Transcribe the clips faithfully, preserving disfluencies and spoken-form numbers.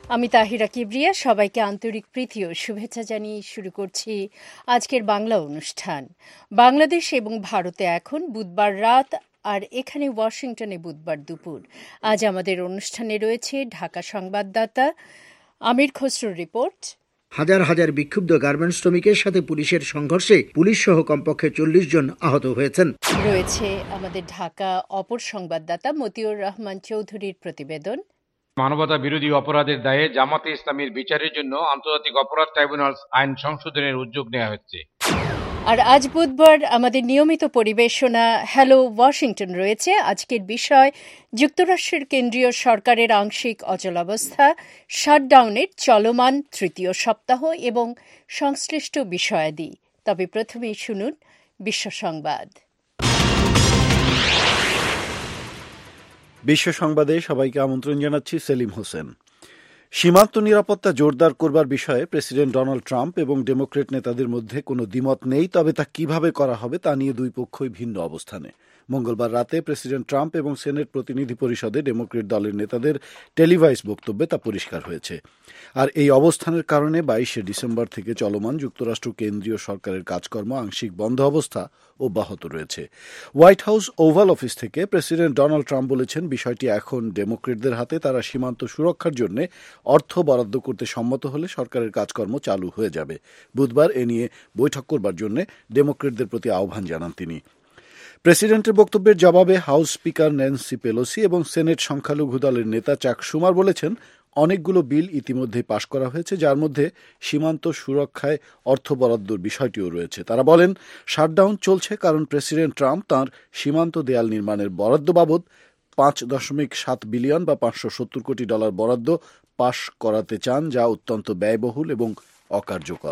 আমি তাহিরা কিবরিয়া, সবাইকে আন্তরিক প্রীতি ও শুভেচ্ছা জানিয়ে শুরু করছি আজকের বাংলা অনুষ্ঠান। বাংলাদেশ এবং ভারতে এখন বুধবার রাত, আর এখানে ওয়াশিংটনে বুধবার দুপুর। আজ আমাদের অনুষ্ঠানে রয়েছে ঢাকা সংবাদদাতা আমির খসরুর রিপোর্ট। হাজার হাজার বিক্ষুব্ধ গার্মেন্টস শ্রমিকের সাথে পুলিশের সংঘর্ষে পুলিশ সহ কমপক্ষে চল্লিশ জন আহত হয়েছেন। রয়েছে আমাদের ঢাকা অপর সংবাদদাতা মতিউর রহমান চৌধুরীর প্রতিবেদন। মানবতা বিরোধী অপরাধের দায়ে জামাতে ইসলামীর বিচারের জন্য আন্তর্জাতিক অপরাধ ট্রাইব্যুনাল আইন সংশোধনের উদ্যোগ নেওয়া হচ্ছে। আর আজ বুধবার আমাদের নিয়মিত পরিবেশনা হ্যালো ওয়াশিংটন রয়েছে। আজকের বিষয় যুক্তরাষ্ট্রের কেন্দ্রীয় সরকারের আংশিক অচলাবস্থা, শাটডাউনের চলমান তৃতীয় সপ্তাহ এবং সংশ্লিষ্ট বিষয়াদি। তবে প্রথমেই শুনুন বিশ্ব সংবাদ। বিশ্ব সংবাদে সবাইকে আমন্ত্রণ জানাচ্ছি সেলিম হোসেন। সীমান্ত নিরাপত্তা জোরদার করবার বিষয়ে প্রেসিডেন্ট ডোনাল্ড ট্রাম্প এবং ডেমোক্রেট নেতাদের মধ্যে কোনো দ্বিমত নেই, তবে তা কিভাবে করা হবে তা নিয়ে দুই পক্ষই ভিন্ন অবস্থানে। মঙ্গলবার রাতে প্রেসিডেন্ট ট্রাম্প এবং সেনেট প্রতিনিধি পরিষদে ডেমোক্রেট দলের নেতাদের টেলিভাইজ বক্তব্যে তা পরিষ্কার হয়েছে। আর এই অবস্থানের কারণে বাইশে ডিসেম্বর থেকে চলমান যুক্তরাষ্ট্র কেন্দ্রীয় সরকারের কাজকর্ম আংশিক বন্ধ অবস্থা অব্যাহত রয়েছে। হোয়াইট হাউস ওভাল অফিস থেকে প্রেসিডেন্ট ডোনাল্ড ট্রাম্প বলেছেন, বিষয়টি এখন ডেমোক্রেটদের হাতে। তারা সীমান্ত সুরক্ষার জন্য অর্থ বরাদ্দ করতে সম্মত হলে সরকারের কাজকর্ম চালু হয়ে যাবে। বুধবার এ নিয়ে বৈঠক করবার জন্য ডেমোক্রেটদের প্রতি আহ্বান জানান তিনি। প্রেসিডেন্টের বক্তব্যের জবাবে হাউস স্পিকার ন্যান্সি পেলোসি এবং সেনেট সংখ্যালঘু দলের নেতা চাক শুমার বলেছেন, অনেকগুলো বিল ইতিমধ্যেই পাশ করা হয়েছে, যার মধ্যে সীমান্ত সুরক্ষায় অর্থ বরাদ্দর বিষয়টিও রয়েছে। তারা বলেন, শাটডাউন চলছে কারণ প্রেসিডেন্ট ট্রাম্প তাঁর সীমান্ত দেয়াল নির্মাণের বরাদ্দ বাবদ পাঁচ দশমিক সাত বিলিয়ন বা পাঁচশো সত্তর কোটি ডলার বরাদ্দ পাশ করাতে চান, যা অত্যন্ত ব্যয়বহুল এবং অকার্যকর।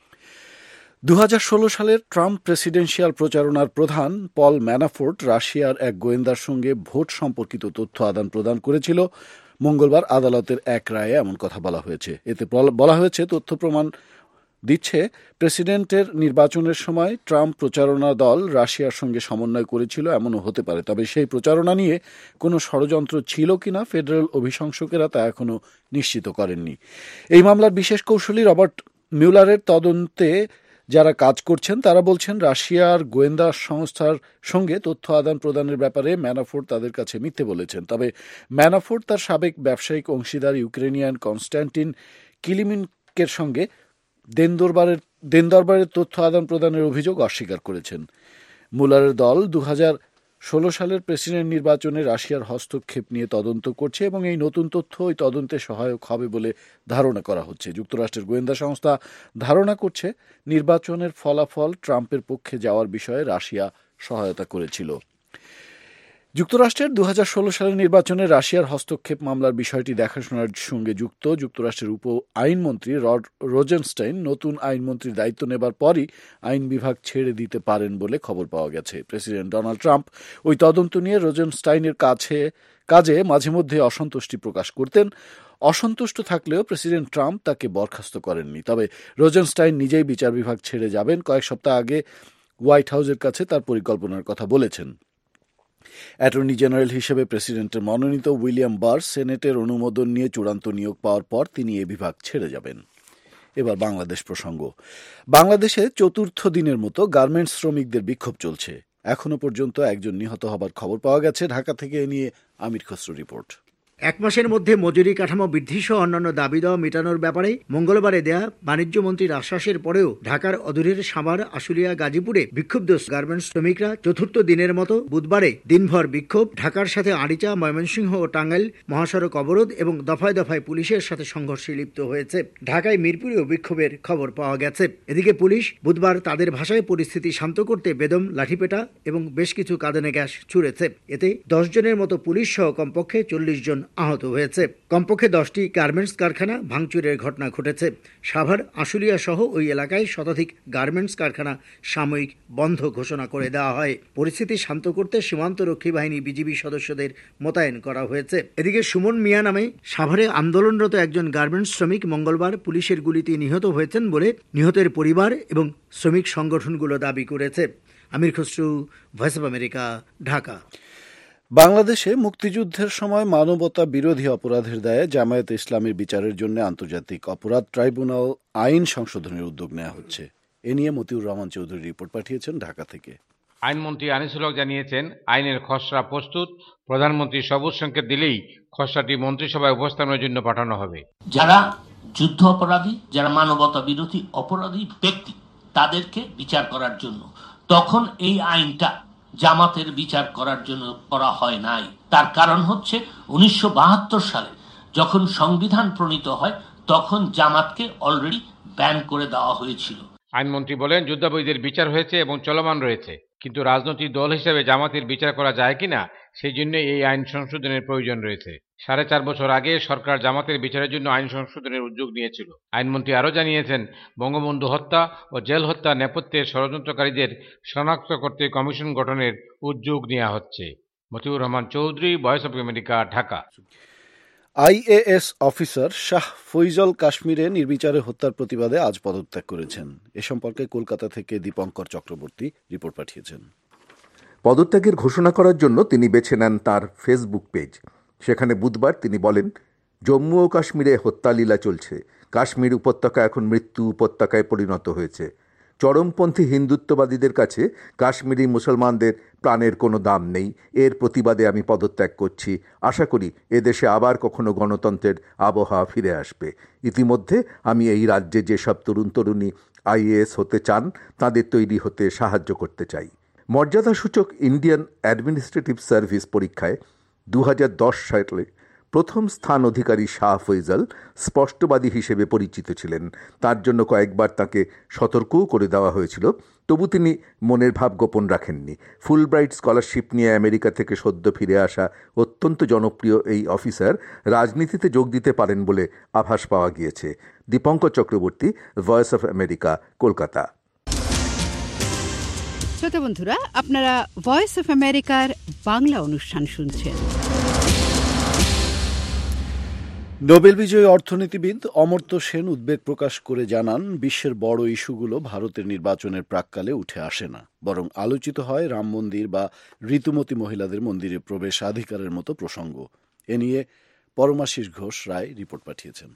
দু হাজার ষোলো সালের ট্রাম্প প্রেসিডেন্সিয়াল প্রচারণার প্রধান পল ম্যানাফোর্ট রাশিয়ার এক গোয়েন্দার সঙ্গে ভোট সম্পর্কিত তথ্য আদান প্রদান করেছিল। মঙ্গলবার আদালতের এক রায়ে এমন কথা বলা হয়েছে। এতে বলা হয়েছে, তথ্য প্রমাণ দিচ্ছে প্রেসিডেন্টের নির্বাচনের সময় ট্রাম্প প্রচারণা দল রাশিয়ার সঙ্গে সমন্বয় করেছিল, এমনও হতে পারে। তবে সেই প্রচারণা নিয়ে কোনো ষড়যন্ত্র ছিল কিনা ফেডারেল অভিশংসকেরা তা এখনও নিশ্চিত করেননি। এই মামলার বিশেষ কৌঁসুলি রবার্ট মিউলারের তদন্তে যারা কাজ করছেন তারা বলছেন, রাশিয়ার গোয়েন্দা সংস্থার সঙ্গে তথ্য আদান প্রদানের ব্যাপারে ম্যানাফোর্ট তাদের কাছে মিথ্যে বলেছেন। তবে ম্যানাফোর্ট তার সাবেক ব্যবসায়িক অংশীদার ইউক্রেনিয়ান কনস্ট্যান্টিন কিলিমিনকের সঙ্গে দেন দরবারের দেন দরবারের তথ্য আদান প্রদানের অভিযোগ অস্বীকার করেছেন। মুলারের দল দু হাজার ষোলো সালের প্রেসিডেন্ট নির্বাচনে রাশিয়ার হস্তক্ষেপ নিয়ে তদন্ত করছে এবং এই নতুন তথ্য ওই তদন্তে সহায়ক হবে বলে ধারণা করা হচ্ছে। যুক্তরাষ্ট্রের গোয়েন্দা সংস্থা ধারণা করছে, নির্বাচনের ফলাফল ট্রাম্পের পক্ষে যাওয়ার বিষয়ে রাশিয়া সহায়তা করেছিল। যুক্তরাষ্ট্রের দু হাজার ষোলো সালের নির্বাচনে রাশিয়ার হস্তক্ষেপ মামলার বিষয়টি দেখাশোনার সঙ্গে যুক্ত যুক্তরাষ্ট্রের উপ আইনমন্ত্রী রড রোজেনস্টাইন নতুন আইনমন্ত্রীর দায়িত্ব নেবার পরই আইন বিভাগ ছেড়ে দিতে পারেন বলে খবর পাওয়া গেছে। প্রেসিডেন্ট ডোনাল্ড ট্রাম্প ওই তদন্ত নিয়ে রোজেনস্টাইনের কাছে কাজে মাঝে মধ্যে অসন্তুষ্টি প্রকাশ করতেন। অসন্তুষ্ট থাকলেও প্রেসিডেন্ট ট্রাম্প তাকে বরখাস্ত করেননি। তবে রোজেনস্টাইন নিজেই বিচার বিভাগ ছেড়ে যাবেন। কয়েক সপ্তাহ আগে হোয়াইট হাউসের কাছে তার পরিকল্পনার কথা বলেছেন। অ্যাটর্নি জেনারেল হিসেবে প্রেসিডেন্টের মনোনীত উইলিয়াম বার্র সেনেটের অনুমোদন নিয়ে চূড়ান্ত নিয়োগ পাওয়ার পর তিনি এ বিভাগ ছেড়ে যাবেন। এবার বাংলাদেশ প্রসঙ্গ। বাংলাদেশে চতুর্থ দিনের মতো গার্মেন্টস শ্রমিকদের বিক্ষোভ চলছে। এখনো পর্যন্ত একজন নিহত হবার খবর পাওয়া গেছে। ঢাকা থেকে এ নিয়ে আমির খসরু রিপোর্ট। এক মাসের মধ্যে মজুরি কাঠামো বৃদ্ধি সহ অন্যান্য দাবি দেওয়া মেটানোর ব্যাপারে মঙ্গলবারে দেয়া বাণিজ্য মন্ত্রীর আশ্বাসের পরেও ঢাকার অদূরের সাভার, আশুলিয়া, গাজীপুরে বিক্ষুব্ধ গার্মেন্টস শ্রমিকরা চতুর্থ দিনের মতো বুধবারে দিনভর বিক্ষোভ, ঢাকার সাথে আরিচা, ময়মনসিংহ ও টাঙ্গাইল মহাসড়ক অবরোধ এবং দফায় দফায় পুলিশের সাথে সংঘর্ষে লিপ্ত হয়েছে। ঢাকায় মিরপুরেও বিক্ষোভের খবর পাওয়া গেছে। এদিকে পুলিশ বুধবার তাদের ভাষায় পরিস্থিতি শান্ত করতে বেদম, লাঠিপেটা এবং বেশ কিছু কাঁদানে গ্যাস ছুড়েছে। এতে দশ জনের মতো পুলিশ সহ কমপক্ষে চল্লিশ জন আহত হয়েছে। কমপক্ষে দশটি গার্মেন্টস কারখানা ভাঙচুরের ঘটনা ঘটেছে। সাভার, আশুলিয়া সহ ওই এলাকায় শতাধিক গার্মেন্টস কারখানা সাময়িক বন্ধ ঘোষণা করে দেওয়া হয়। পরিস্থিতি শান্ত করতে সীমান্তরক্ষী বাহিনী বিজিবি সদস্যদের মোতায়েন করা হয়েছে। এদিকে সুমন মিয়া নামে সাভারে আন্দোলনরত একজন গার্মেন্টস শ্রমিক মঙ্গলবার পুলিশের গুলিতে নিহত হয়েছেন বলে নিহতের পরিবার এবং শ্রমিক সংগঠনগুলো দাবি করেছে। Amir Khasru, Voice of America, Dhaka. বাংলাদেশে মুক্তিযুদ্ধের সময় মানবতা বিরোধী অপরাধের দায়ে জামায়াতে ইসলামীর বিচারের জন্য আন্তর্জাতিক অপরাধ ট্রাইব্যুনাল আইন সংশোধনের উদ্যোগ নেওয়া হচ্ছে। এ নিয়ে মতিউর রহমান চৌধুরী রিপোর্ট পাঠিয়েছেন ঢাকা থেকে। আইনমন্ত্রী আনিসুল হক জানিয়েছেন, আইনের খসড়া প্রস্তুত, প্রধানমন্ত্রী সবুজ সংকেত দিলেই খসড়াটি মন্ত্রিসভায় উপস্থাপনের জন্য পাঠানো হবে। যারা যুদ্ধ অপরাধী, যারা মানবতা বিরোধী অপরাধী ব্যক্তি, তাদেরকে বিচার করার জন্য, তখন এই আইনটা জামাতের বিচার করার জন্য করা হয় নাই। তার কারণ হচ্ছে উনিশশো বাহাত্তর সালে যখন সংবিধান প্রণীত হয় তখন জামাতকে অলরেডি ব্যান করে দেওয়া হয়েছিল। আইনমন্ত্রী বলেন, যুদ্ধাপরাধীদের বিচার হয়েছে এবং চলমান রয়েছে, কিন্তু রাজনৈতিক দল হিসেবে জামাতের বিচার করা যায় কিনা সেই জন্য এই আইন সংশোধনের প্রয়োজন রয়েছে। সাড়ে চার বছর আগে সরকার জামাতের বিচারের জন্য আইন সংশোধনের উদ্যোগ নিয়েছিল। আইনমন্ত্রী আরও জানিয়েছেন, বঙ্গবন্ধু হত্যা ও জেল হত্যা নেপথ্যে ষড়যন্ত্রকারীদের শনাক্ত করতে কমিশন গঠনের উদ্যোগ নেওয়া হচ্ছে। Motiur Rahman Chowdhury, Voice of America, Dhaka. IAS officer Shah Faesal কাশ্মীরে নির্বিচারে হত্যার প্রতিবাদে আজ পদত্যাগ করেছেন। এ সম্পর্কে কলকাতা থেকে দীপঙ্কর চক্রবর্তী রিপোর্ট পাঠিয়েছেন। পদত্যাগের ঘোষণা করার জন্য তিনি বেছে নেন তার ফেসবুক পেজ। সেখানে বুধবার তিনি বলেন, জম্মু ও কাশ্মীরে হত্যালীলা চলছে। কাশ্মীর উপত্যকা এখন মৃত্যু উপত্যকায় পরিণত হয়েছে। চরমপন্থী হিন্দুত্ববাদীদের কাছে কাশ্মীরি মুসলমানদের প্রাণের কোনো দাম নেই। এর প্রতিবাদে আমি পদত্যাগ করছি। আশা করি এদেশে আবার কখনো গণতন্ত্রের আবহাওয়া ফিরে আসবে। ইতিমধ্যে আমি এই রাজ্যে যেসব তরুণ তরুণী আইএএস হতে চান তাদের তৈরি হতে সাহায্য করতে চাই। মর্যাদাসূচক ইন্ডিয়ান অ্যাডমিনিস্ট্রেটিভ সার্ভিস পরীক্ষায় দু হাজার দশ সালে প্রথম স্থান অধিকারী শাহ ফৈজল স্পষ্টবাদী হিসেবে পরিচিত ছিলেন। তার জন্য কয়েকবার তাকে সতর্কও করে দেওয়া হয়েছিল, তবু তিনি মনের ভাব গোপন রাখেননি। ফুলব্রাইট স্কলারশিপ নিয়ে আমেরিকা থেকে সদ্য ফিরে আসা অত্যন্ত জনপ্রিয় এই অফিসার রাজনীতিতে যোগ দিতে পারেন বলে আভাস পাওয়া গিয়েছে। Dipankar Chakraborty, Voice of America, Kolkata. শ্রোতা বন্ধুরা, আপনারা ভয়েস অফ আমেরিকার বাংলা অনুষ্ঠান শুনছেন। নোবেল বিজয়ী অর্থনীতিবিদ অমর্ত্য সেন উদ্বেগ প্রকাশ করে জানান, বিশ্বের বড় ইস্যুগুলো ভারতের নির্বাচনের প্রাক্কালে উঠে আসে না, বরং আলোচিত হয় রাম মন্দির বা ঋতুমতী মহিলাদের মন্দিরে প্রবেশাধিকারের মতো প্রসঙ্গ। এ নিয়ে পরমাশিস ঘোষ রায় রিপোর্ট পাঠিয়েছেন।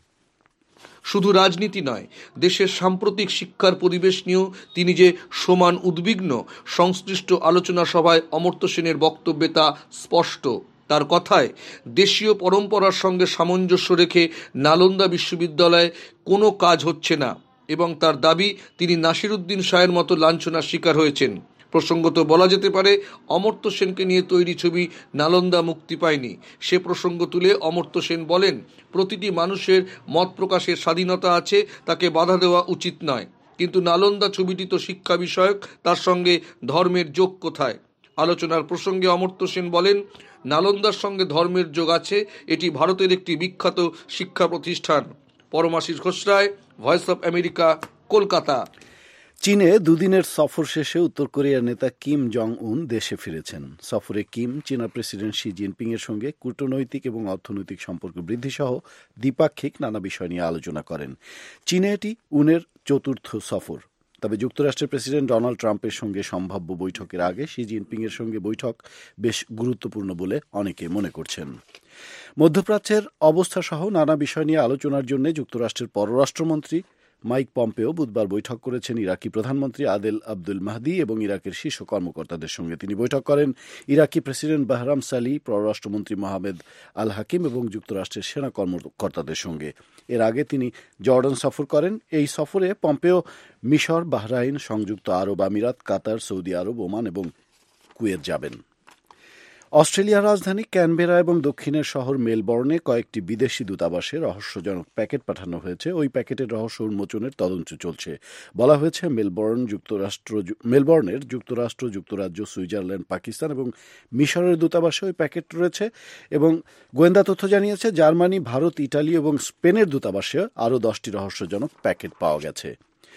শুধু রাজনীতি নয়, দেশের সাম্প্রতিক শিক্ষার পরিবেশ নিয়েও তিনি যে সমান উদ্বিগ্ন, সংশ্লিষ্ট আলোচনা সভায় অমর্ত্য সেনের বক্তব্যে তা স্পষ্ট। তার কথায়, দেশীয় পরম্পরার সঙ্গে সামঞ্জস্য রেখে নালন্দা বিশ্ববিদ্যালয়ে কোনো কাজ হচ্ছে না এবং তার দাবি তিনি নাসিরুদ্দিন শাহের মতো লাঞ্ছনার শিকার হয়েছেন। প্রসঙ্গত বলা যেতে পারে, অমর্ত্য সেনকে নিয়ে তৈরি ছবি নালন্দা মুক্তি পায়নি। সে প্রসঙ্গ তুলে অমর্ত্য সেন বলেন, প্রতিটি মানুষের মত প্রকাশের স্বাধীনতা আছে, তাকে বাধা দেওয়া উচিত নয়, কিন্তু নালন্দা ছবিটি তো শিক্ষা বিষয়ক, তার সঙ্গে ধর্মের যোগ কোথায়? আলোচনার প্রসঙ্গে অমর্ত্য সেন বলেন, নালন্দার সঙ্গে ধর্মের যোগ আছে, এটি ভারতের একটি বিখ্যাত শিক্ষা প্রতিষ্ঠান। Paramashis Ghosh Roy, Voice of America, Kolkata. চীনে দুদিনের সফর শেষে উত্তর কোরিয়ার নেতা কিম জং উন দেশে ফিরেছেন। সফরে কিম চীনা প্রেসিডেন্ট শি জিনপিং এর সঙ্গে কূটনৈতিক এবং অর্থনৈতিক সম্পর্ক বৃদ্ধি সহ দ্বিপাক্ষিক নানা বিষয় নিয়ে আলোচনা করেন। চীনে এটি উনের চতুর্থ সফর। তবে যুক্তরাষ্ট্রের প্রেসিডেন্ট ডোনাল্ড ট্রাম্পের সঙ্গে সম্ভাব্য বৈঠকের আগে শি জিনপিং এর সঙ্গে বৈঠক বেশ গুরুত্বপূর্ণ বলে অনেকে মনে করছেন। মধ্যপ্রাচ্যের অবস্থা সহ নানা বিষয় নিয়ে আলোচনার জন্য যুক্তরাষ্ট্রের পররাষ্ট্রমন্ত্রী মাইক পম্পেও বুধবার বৈঠক করেছেন ইরাকি প্রধানমন্ত্রী আদেল আব্দুল মাহদি এবং ইরাকের শীর্ষ কর্মকর্তাদের সঙ্গে তিনি বৈঠক করেন। ইরাকি প্রেসিডেন্ট বাহরাম সালি, পররাষ্ট্রমন্ত্রী মোহাম্মদ আল হাকিম এবং যুক্তরাষ্ট্রের সেনা কর্মকর্তাদের সঙ্গে। এর আগে তিনি জর্ডান সফর করেন। এই সফরে পম্পেও মিশর, বাহরাইন, সংযুক্ত আরব আমিরাত, কাতার, সৌদি আরব, ওমান এবং কুয়েত যাবেন। অস্ট্রেলিয়ার রাজধানী ক্যানবেরা এবং দক্ষিণের শহর মেলবোর্নে কয়েকটি বিদেশি দূতাবাসে রহস্যজনক প্যাকেট পাঠানো হয়েছে। ওই প্যাকেটের রহস্য উন্মোচনের তদন্ত চলছে। বলা হয়েছে, মেলবোর্ন যুক্তরাষ্ট্র মেলবোর্নের যুক্তরাষ্ট্র, যুক্তরাজ্য, সুইজারল্যান্ড, পাকিস্তান এবং মিশরের দূতাবাসে ওই প্যাকেট রয়েছে এবং গোয়েন্দা তথ্য জানিয়েছে জার্মানি, ভারত, ইটালি এবং স্পেনের দূতাবাসে আরও দশটি রহস্যজনক প্যাকেট পাওয়া গেছে।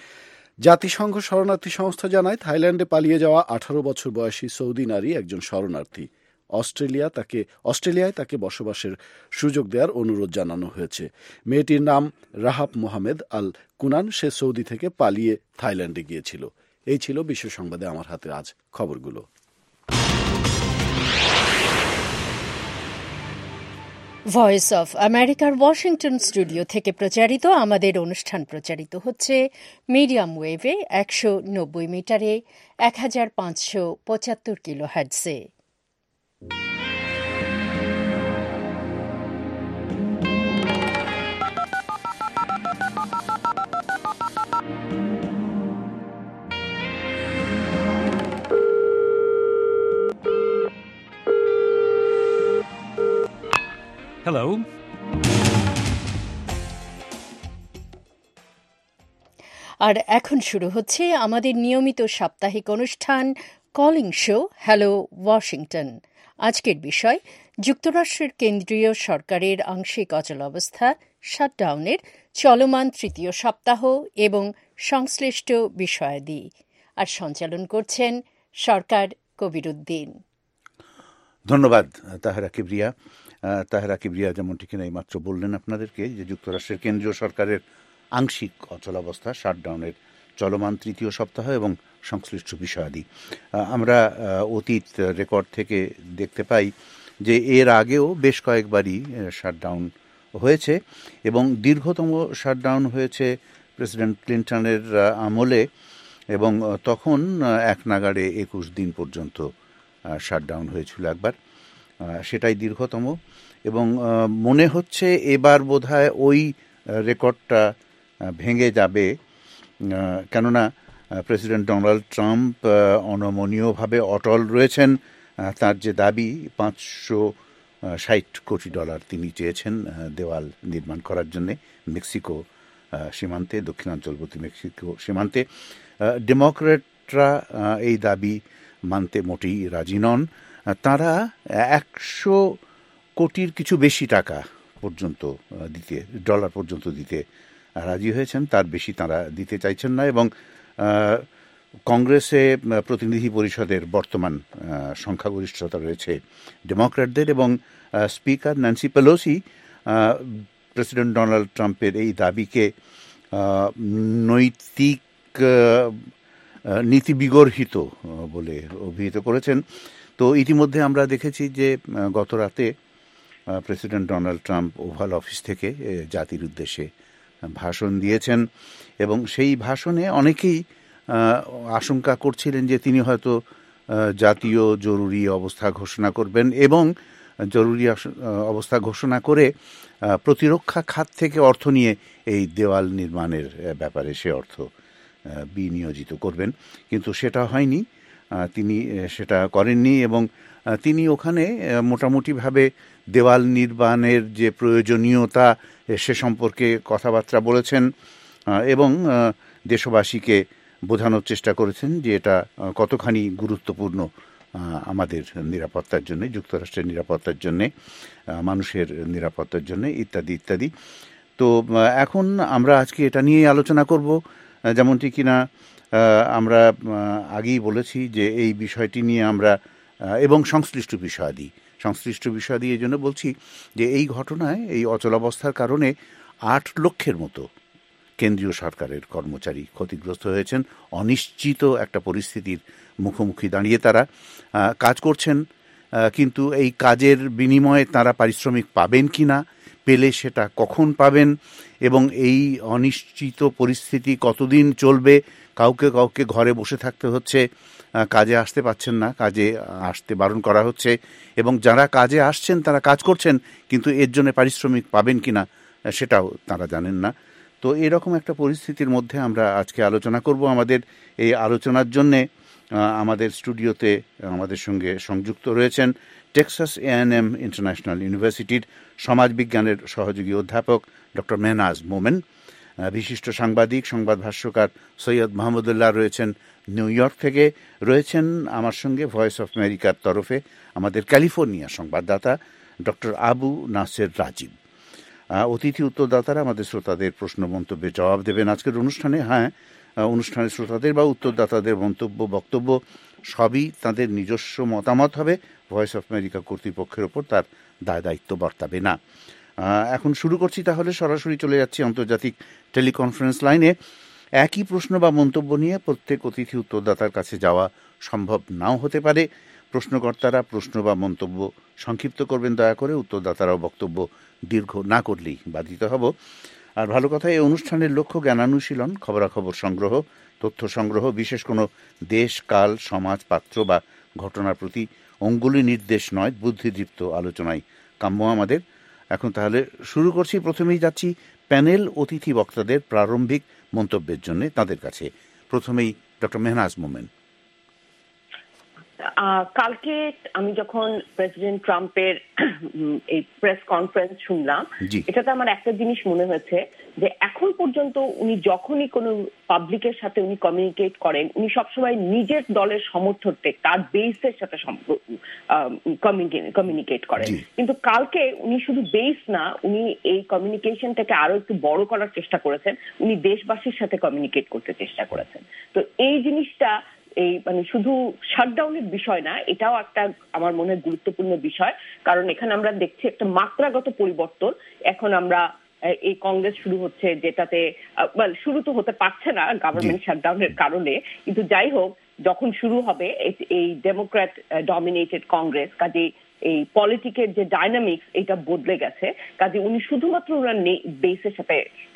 জাতিসংঘ শরণার্থী সংস্থা জানায়, থাইল্যান্ডে পালিয়ে যাওয়া আঠারো বছর বয়সী সৌদি নারী একজন শরণার্থী। অস্ট্রেলিয়া তাকে অস্ট্রেলিয়ায় তাকে বসবাসের সুযোগ দেওয়ার অনুরোধ জানানো হয়েছে। মেয়েটির নাম রাহাব মোহাম্মদ আল কুনান। সে সৌদি থেকে পালিয়ে থাইল্যান্ডে গিয়েছিল। এই ছিল বিশ্ব সংবাদে আমার হাতে আজ খবরগুলো। ভয়েস অফ আমেরিকার ওয়াশিংটন স্টুডিও থেকে প্রচারিত আমাদের অনুষ্ঠান প্রচারিত হচ্ছে মিডিয়াম ওয়েভে একশো নব্বই মিটারে এক হাজার পাঁচশো পঁচাত্তর কিলো হার্টজে। Hello. আর এখন শুরু হচ্ছে আমাদের নিয়মিত সাপ্তাহিক অনুষ্ঠান কলিং শো হ্যালো ওয়াশিংটন। আজকের বিষয় যুক্তরাষ্ট্রের কেন্দ্রীয় সরকারের আংশিক অচলাবস্থা, শাটডাউনের চলমান তৃতীয় সপ্তাহ এবং সংশ্লিষ্ট বিষয়াদি। আর সঞ্চালন করছেন সরকার কবিরুদ্দিন। ধন্যবাদ তাহেরা কিবরিয়া। তাহেরা কিবরিয়া যেমনটি কিনা এইমাত্র বললেন আপনাদেরকে যে যুক্তরাষ্ট্রের কেন্দ্রীয় সরকারের আংশিক অচলাবস্থা, শাটডাউনের চলমান তৃতীয় সপ্তাহ এবং সংশ্লিষ্ট বিষয়াদি। আমরা অতীত রেকর্ড থেকে দেখতে পাই যে এর আগেও বেশ কয়েকবারই শাটডাউন হয়েছে এবং দীর্ঘতম শাটডাউন হয়েছে প্রেসিডেন্ট ক্লিন্টনের আমলে এবং তখন এক নাগাড়ে একুশ দিন পর্যন্ত শাটডাউন হয়েছিল একবার, সেটাই দীর্ঘতম। এবং মনে হচ্ছে এবার বোধহয় ওই রেকর্ডটা ভেঙে যাবে, কেননা প্রেসিডেন্ট ডোনাল্ড ট্রাম্প অনমনীয়ভাবে অটল রয়েছেন। তার যে দাবি পাঁচশো ষাট কোটি ডলার তিনি চেয়েছেন দেওয়াল নির্মাণ করার জন্যে মেক্সিকো সীমান্তে, দক্ষিণাঞ্চলবর্তী মেক্সিকো সীমান্তে, ডেমোক্র্যাটরা এই দাবি মানতে মোটেই রাজি নন। তারা একশো কোটির কিছু বেশি টাকা পর্যন্ত দিতে, ডলার পর্যন্ত দিতে রাজি হয়েছেন, তার বেশি তারা দিতে চাইছেন না। এবং কংগ্রেসে প্রতিনিধি পরিষদের বর্তমান সংখ্যাগরিষ্ঠতা রয়েছে ডেমোক্র্যাটদের এবং speaker Nancy Pelosi president Donald ট্রাম্পের এই দাবিকে নৈতিক নীতি বিগর্হিত বলে অভিহিত করেছেন। তো ইতিমধ্যে আমরা দেখেছি যে গত রাতে president Donald Trump Oval Office থেকে জাতির উদ্দেশ্যে ভাষণ দিয়েছেন এবং সেই ভাষণে অনেকেই আশঙ্কা করছিলেন যে তিনি হয়তো জাতীয় জরুরি অবস্থা ঘোষণা করবেন এবং জরুরি অবস্থা ঘোষণা করে প্রতিরক্ষা খাত থেকে অর্থ নিয়ে এই দেওয়াল নির্মাণের ব্যাপারে সে অর্থ বিনিয়োজিত করবেন, কিন্তু সেটা হয়নি। তিনি সেটা করেননি এবং তিনি ওখানে মোটামুটিভাবে দেওয়াল নির্মাণের যে প্রয়োজনীয়তা সে সম্পর্কে কথাবার্তা বলেছেন এবং দেশবাসীকে বোঝানোর চেষ্টা করেছেন যে এটা কতখানি গুরুত্বপূর্ণ আমাদের নিরাপত্তার জন্য, যুক্তরাষ্ট্রের নিরাপত্তার জন্যে, মানুষের নিরাপত্তার জন্য ইত্যাদি ইত্যাদি। তো এখন আমরা আজকে এটা নিয়েই আলোচনা করব, যেমনটি কিনা আমরা আগেই বলেছি যে এই বিষয়টি নিয়ে আমরা এবং সংশ্লিষ্ট বিষয়াদি সংশ্লিষ্ট বিষয়াদি এই জন্য বলছি যে এই ঘটনায়, এই অচলাবস্থার কারণে আট লক্ষের মতো কেন্দ্রীয় সরকারের কর্মচারী ক্ষতিগ্রস্ত হয়েছেন। অনিশ্চিত একটা পরিস্থিতির মুখোমুখি দাঁড়িয়ে তারা কাজ করছেন, কিন্তু এই কাজের বিনিময়ে তারা পারিশ্রমিক পাবেন কি না, পেলে সেটা কখন পাবেন এবং এই অনিশ্চিত পরিস্থিতি কতদিন চলবে। কাউকে কাউকে ঘরে বসে থাকতে হচ্ছে, কাজে আসতে পারছেন না, কাজে আসতে বারণ করা হচ্ছে এবং যারা কাজে আসছেন তারা কাজ করছেন কিন্তু এর জন্য পারিশ্রমিক পাবেন কি না সেটাও তারা জানেন না। তো এরকম একটা পরিস্থিতির মধ্যে আমরা আজকে আলোচনা করব। আমাদের এই আলোচনার জন্যে আমাদের স্টুডিওতে আমাদের সঙ্গে সংযুক্ত রয়েছেন Texas A and M international ইউনিভার্সিটির সমাজবিজ্ঞানের সহযোগী অধ্যাপক ডক্টর মেহনাজ মোমেন, বিশিষ্ট সাংবাদিক, সংবাদ ভাষ্যকার সৈয়দ মাহমুদুল্লাহ রয়েছেন নিউ ইয়র্ক থেকে, রয়েছেন আমার সঙ্গে ভয়েস অফ আমেরিকার তরফে আমাদের ক্যালিফোর্নিয়া সংবাদদাতা ডক্টর আবু নাসের রাজীব। অতিথি উত্তরদাতারা আমাদের শ্রোতাদের প্রশ্ন মন্তব্যের জবাব দেবেন আজকের অনুষ্ঠানে। হ্যাঁ, অনুষ্ঠানের শ্রোতাদের বা উত্তরদাতাদের মন্তব্য, বক্তব্য সবই তাদের নিজস্ব মতামত হবে, ভয়েস অফ আমেরিকা কর্তৃপক্ষের ওপর তার দায় দায়িত্ব বর্তাবে না। এখন শুরু করছি, তাহলে সরাসরি চলে যাচ্ছি আন্তর্জাতিক টেলিকনফারেন্স লাইনে। একই প্রশ্ন বা মন্তব্য নিয়ে প্রত্যেক অতিথি উত্তরদাতার কাছে যাওয়া সম্ভব নাও হতে পারে, প্রশ্নকর্তারা প্রশ্ন বা মন্তব্য সংক্ষিপ্ত করবেন দয়া করে, উত্তরদাতারাও বক্তব্য দীর্ঘ না করলেই বাধিত হব। আর ভালো কথা, এই অনুষ্ঠানের লক্ষ্য জ্ঞানানুশীলন, খবরাখবর সংগ্রহ, তথ্য সংগ্রহ, বিশেষ কোনো দেশ, কাল, সমাজ, পাত্র বা ঘটনার প্রতি অঙ্গুলি নির্দেশ নয়, বুদ্ধিদীপ্ত আলোচনায় কাম্য আমাদের। এখন তাহলে শুরু করছি। প্রথমেই যাচ্ছি প্যানেল অতিথি বক্তাদের প্রারম্ভিক মন্তব্যের জন্য তাদের কাছে। প্রথমেই ডক্টর মেহনাজ মোমেন। কালকে আমি যখন প্রেসিডেন্ট ট্রাম্পের এই প্রেস কনফারেন্স শুনলাম, এটাতে আমার একটা জিনিস মনে হয়েছে যে এখন পর্যন্ত উনি যখনই কোনো পাবলিকের সাথে উনি কমিউনিকেট করেন, উনি সবসময় নিজের দলের সমর্থকদের, তার বেসের সাথে কমিউনিকেট করেন। কিন্তু কালকে উনি শুধু বেস না, উনি এই কমিউনিকেশনটাকে আরো একটু বড় করার চেষ্টা করেছেন। উনি দেশবাসীর সাথে কমিউনিকেট করতে চেষ্টা করেছেন। তো এই জিনিসটা এই মানে শুধু শাটডাউনের বিষয় না, এটাও একটা আমার মনে হয় গুরুত্বপূর্ণ বিষয়। কারণ এখানে আমরা দেখছি একটা মাত্রাগত পরিবর্তন। এখন আমরা এই কংগ্রেস শুরু হচ্ছে, যেটাতে শুরু তো হতে পারছে না গভর্নমেন্ট শাটডাউনের কারণে, কিন্তু যাই হোক যখন শুরু হবে এই ডেমোক্র্যাট ডমিনেটেড কংগ্রেস, কাজে এই পলিটিকের যে ডাইনামিক্স এটা বদলে গেছে। কাজে উনি শুধুমাত্র ওনার বেসের সাথে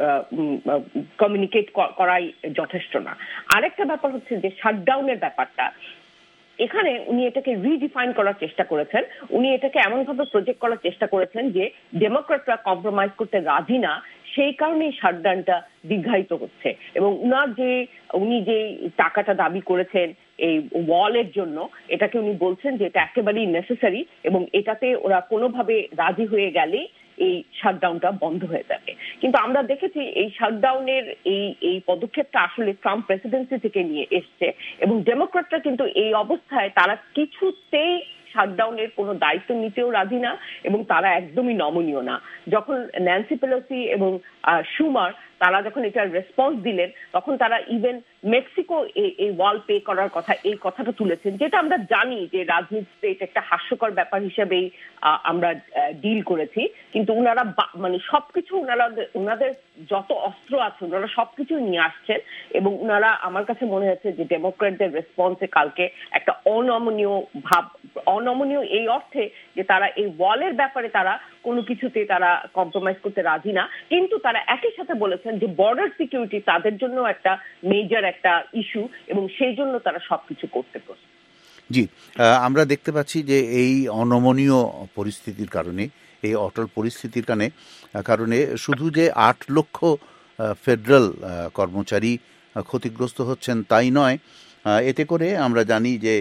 কমিউনিকেট করাই যথেষ্ট না। আরেকটা ব্যাপার হচ্ছে যে শাটডাউনের ব্যাপারটা, এখানে উনি এটাকে রিডিফাইন করার চেষ্টা করেছেন। উনি এটাকে এমন ভাবে প্রজেক্ট করার চেষ্টা করেছেন যে ডেমোক্রেটরা কম্প্রোমাইজ করতে রাজি না, সেই কারণেই শাটডাউনটা দীর্ঘায়িত হচ্ছে। এবং উনার যে উনি যে টাকাটা দাবি করেছেন এই ওয়ালের জন্য, এটাকে উনি বলছেন যে এটা একেবারেই নেসেসারি এবং এটাতে ওরা কোনোভাবে রাজি হয়ে গেলেই এই শাটডাউনটা বন্ধ হয়ে যাবে। কিন্তু আমরা দেখেছি এই শাটডাউনের এই এই পদক্ষেপটা আসলে ট্রাম্প প্রেসিডেন্সি থেকে নিয়ে এসছে এবং ডেমোক্রেটরা কিন্তু এই অবস্থায় তারা কিছুতেই শাটডাউনের কোনো দায়িত্ব নিতেও রাজি না এবং তারা একদমই নমনীয় না। যখন ন্যান্সি পেলোসি এবং শুমার তারা যখন এটার রেসপন্স দিলেন, তখন তারা ইভেন মেক্সিকো এই ওয়াল পে করার কথা, এই কথাটা তুলেছেন, যেটা আমরা জানি যে রাজনীতিতে এটা একটা হাস্যকর ব্যাপার হিসেবেই আমরা ডিল করেছি। কিন্তু ওনারা মানে সবকিছু ওনারা ওনাদের যত অস্ত্র আছে ওনারা সবকিছু নিয়ে আসছেন এবং ওনারা, আমার কাছে মনে হচ্ছে যে ডেমোক্রেটদের রেসপন্সে কালকে একটা অনমনীয় ভাব, অনমনীয় এই অর্থে যে তারা এই ওয়ালের ব্যাপারে তারা কোনো কিছুতে তারা কম্প্রোমাইজ করতে রাজি না, কিন্তু তারা একই সাথে বলেছেন যে বর্ডার সিকিউরিটি তাদের জন্য একটা মেজর একটা ইস্যু এবং সেই জন্য তারা সবকিছু করতে পারছে। জি, আমরা দেখতে পাচ্ছি যে এই অনমনীয় পরিস্থিতির কারণে, এই অটল পরিস্থিতির কারণে কারণে শুধু যে আট লক্ষ ফেডারেল কর্মচারী ক্ষতিগ্রস্ত হচ্ছেন তাই নয়, এতে করে আমরা জানি যে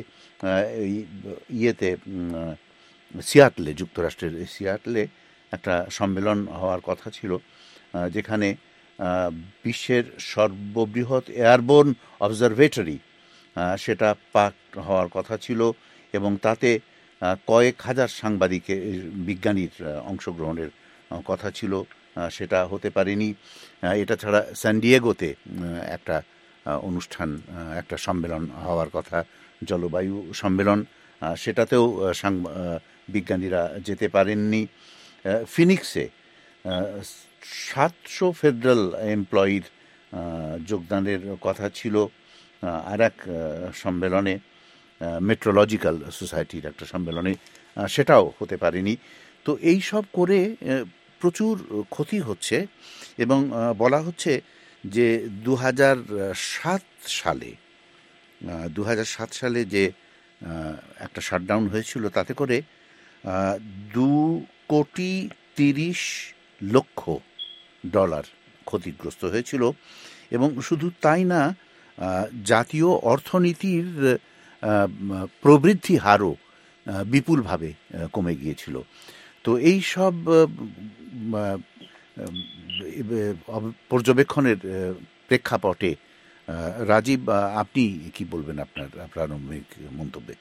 ইয়েতে সিয়াটলে, যুক্তরাষ্ট্রের সিয়াটলে একটা সম্মেলন হওয়ার কথা ছিল, যেখানে বিশ্বের সর্ববৃহৎ এয়ারবোর্ন অবজারভেটরি সেটা পাক হওয়ার কথা ছিল এবং তাতে কয়েক হাজার সাংবাদিকের, বিজ্ঞানীর অংশগ্রহণের কথা ছিল, সেটা হতে পারেনি। এটা ছাড়া স্যানডিয়েগোতে একটা অনুষ্ঠান, একটা সম্মেলন হওয়ার কথা, জলবায়ু সম্মেলন, সেটাতেও বিজ্ঞানীরা যেতে পারেননি। ফিনিক্সে সাতশো ফেডারেল এমপ্লয়ির যোগদানের কথা ছিল আর এক সম্মেলনে, মেট্রোলজিক্যাল সোসাইটির একটা সম্মেলনে, সেটাও হতে পারেনি। তো এই সব করে প্রচুর ক্ষতি হচ্ছে এবং বলা হচ্ছে যে দু হাজার সাত সালে দু হাজার সাত সালে যে একটা শাটডাউন হয়েছিল, তাতে করে দু কোটি তিরিশ লক্ষ ডলার ক্ষতিগ্রস্ত হয়েছিল এবং শুধু তাই না, জাতীয় অর্থনীতির প্রবৃদ্ধি হারও বিপুলভাবে কমে গিয়েছিল। তো এই সব পর্যবেক্ষণের প্রেক্ষাপটে রাজীব, আপনি কি বলবেন আপনার প্রারম্ভিক মন্তব্যে?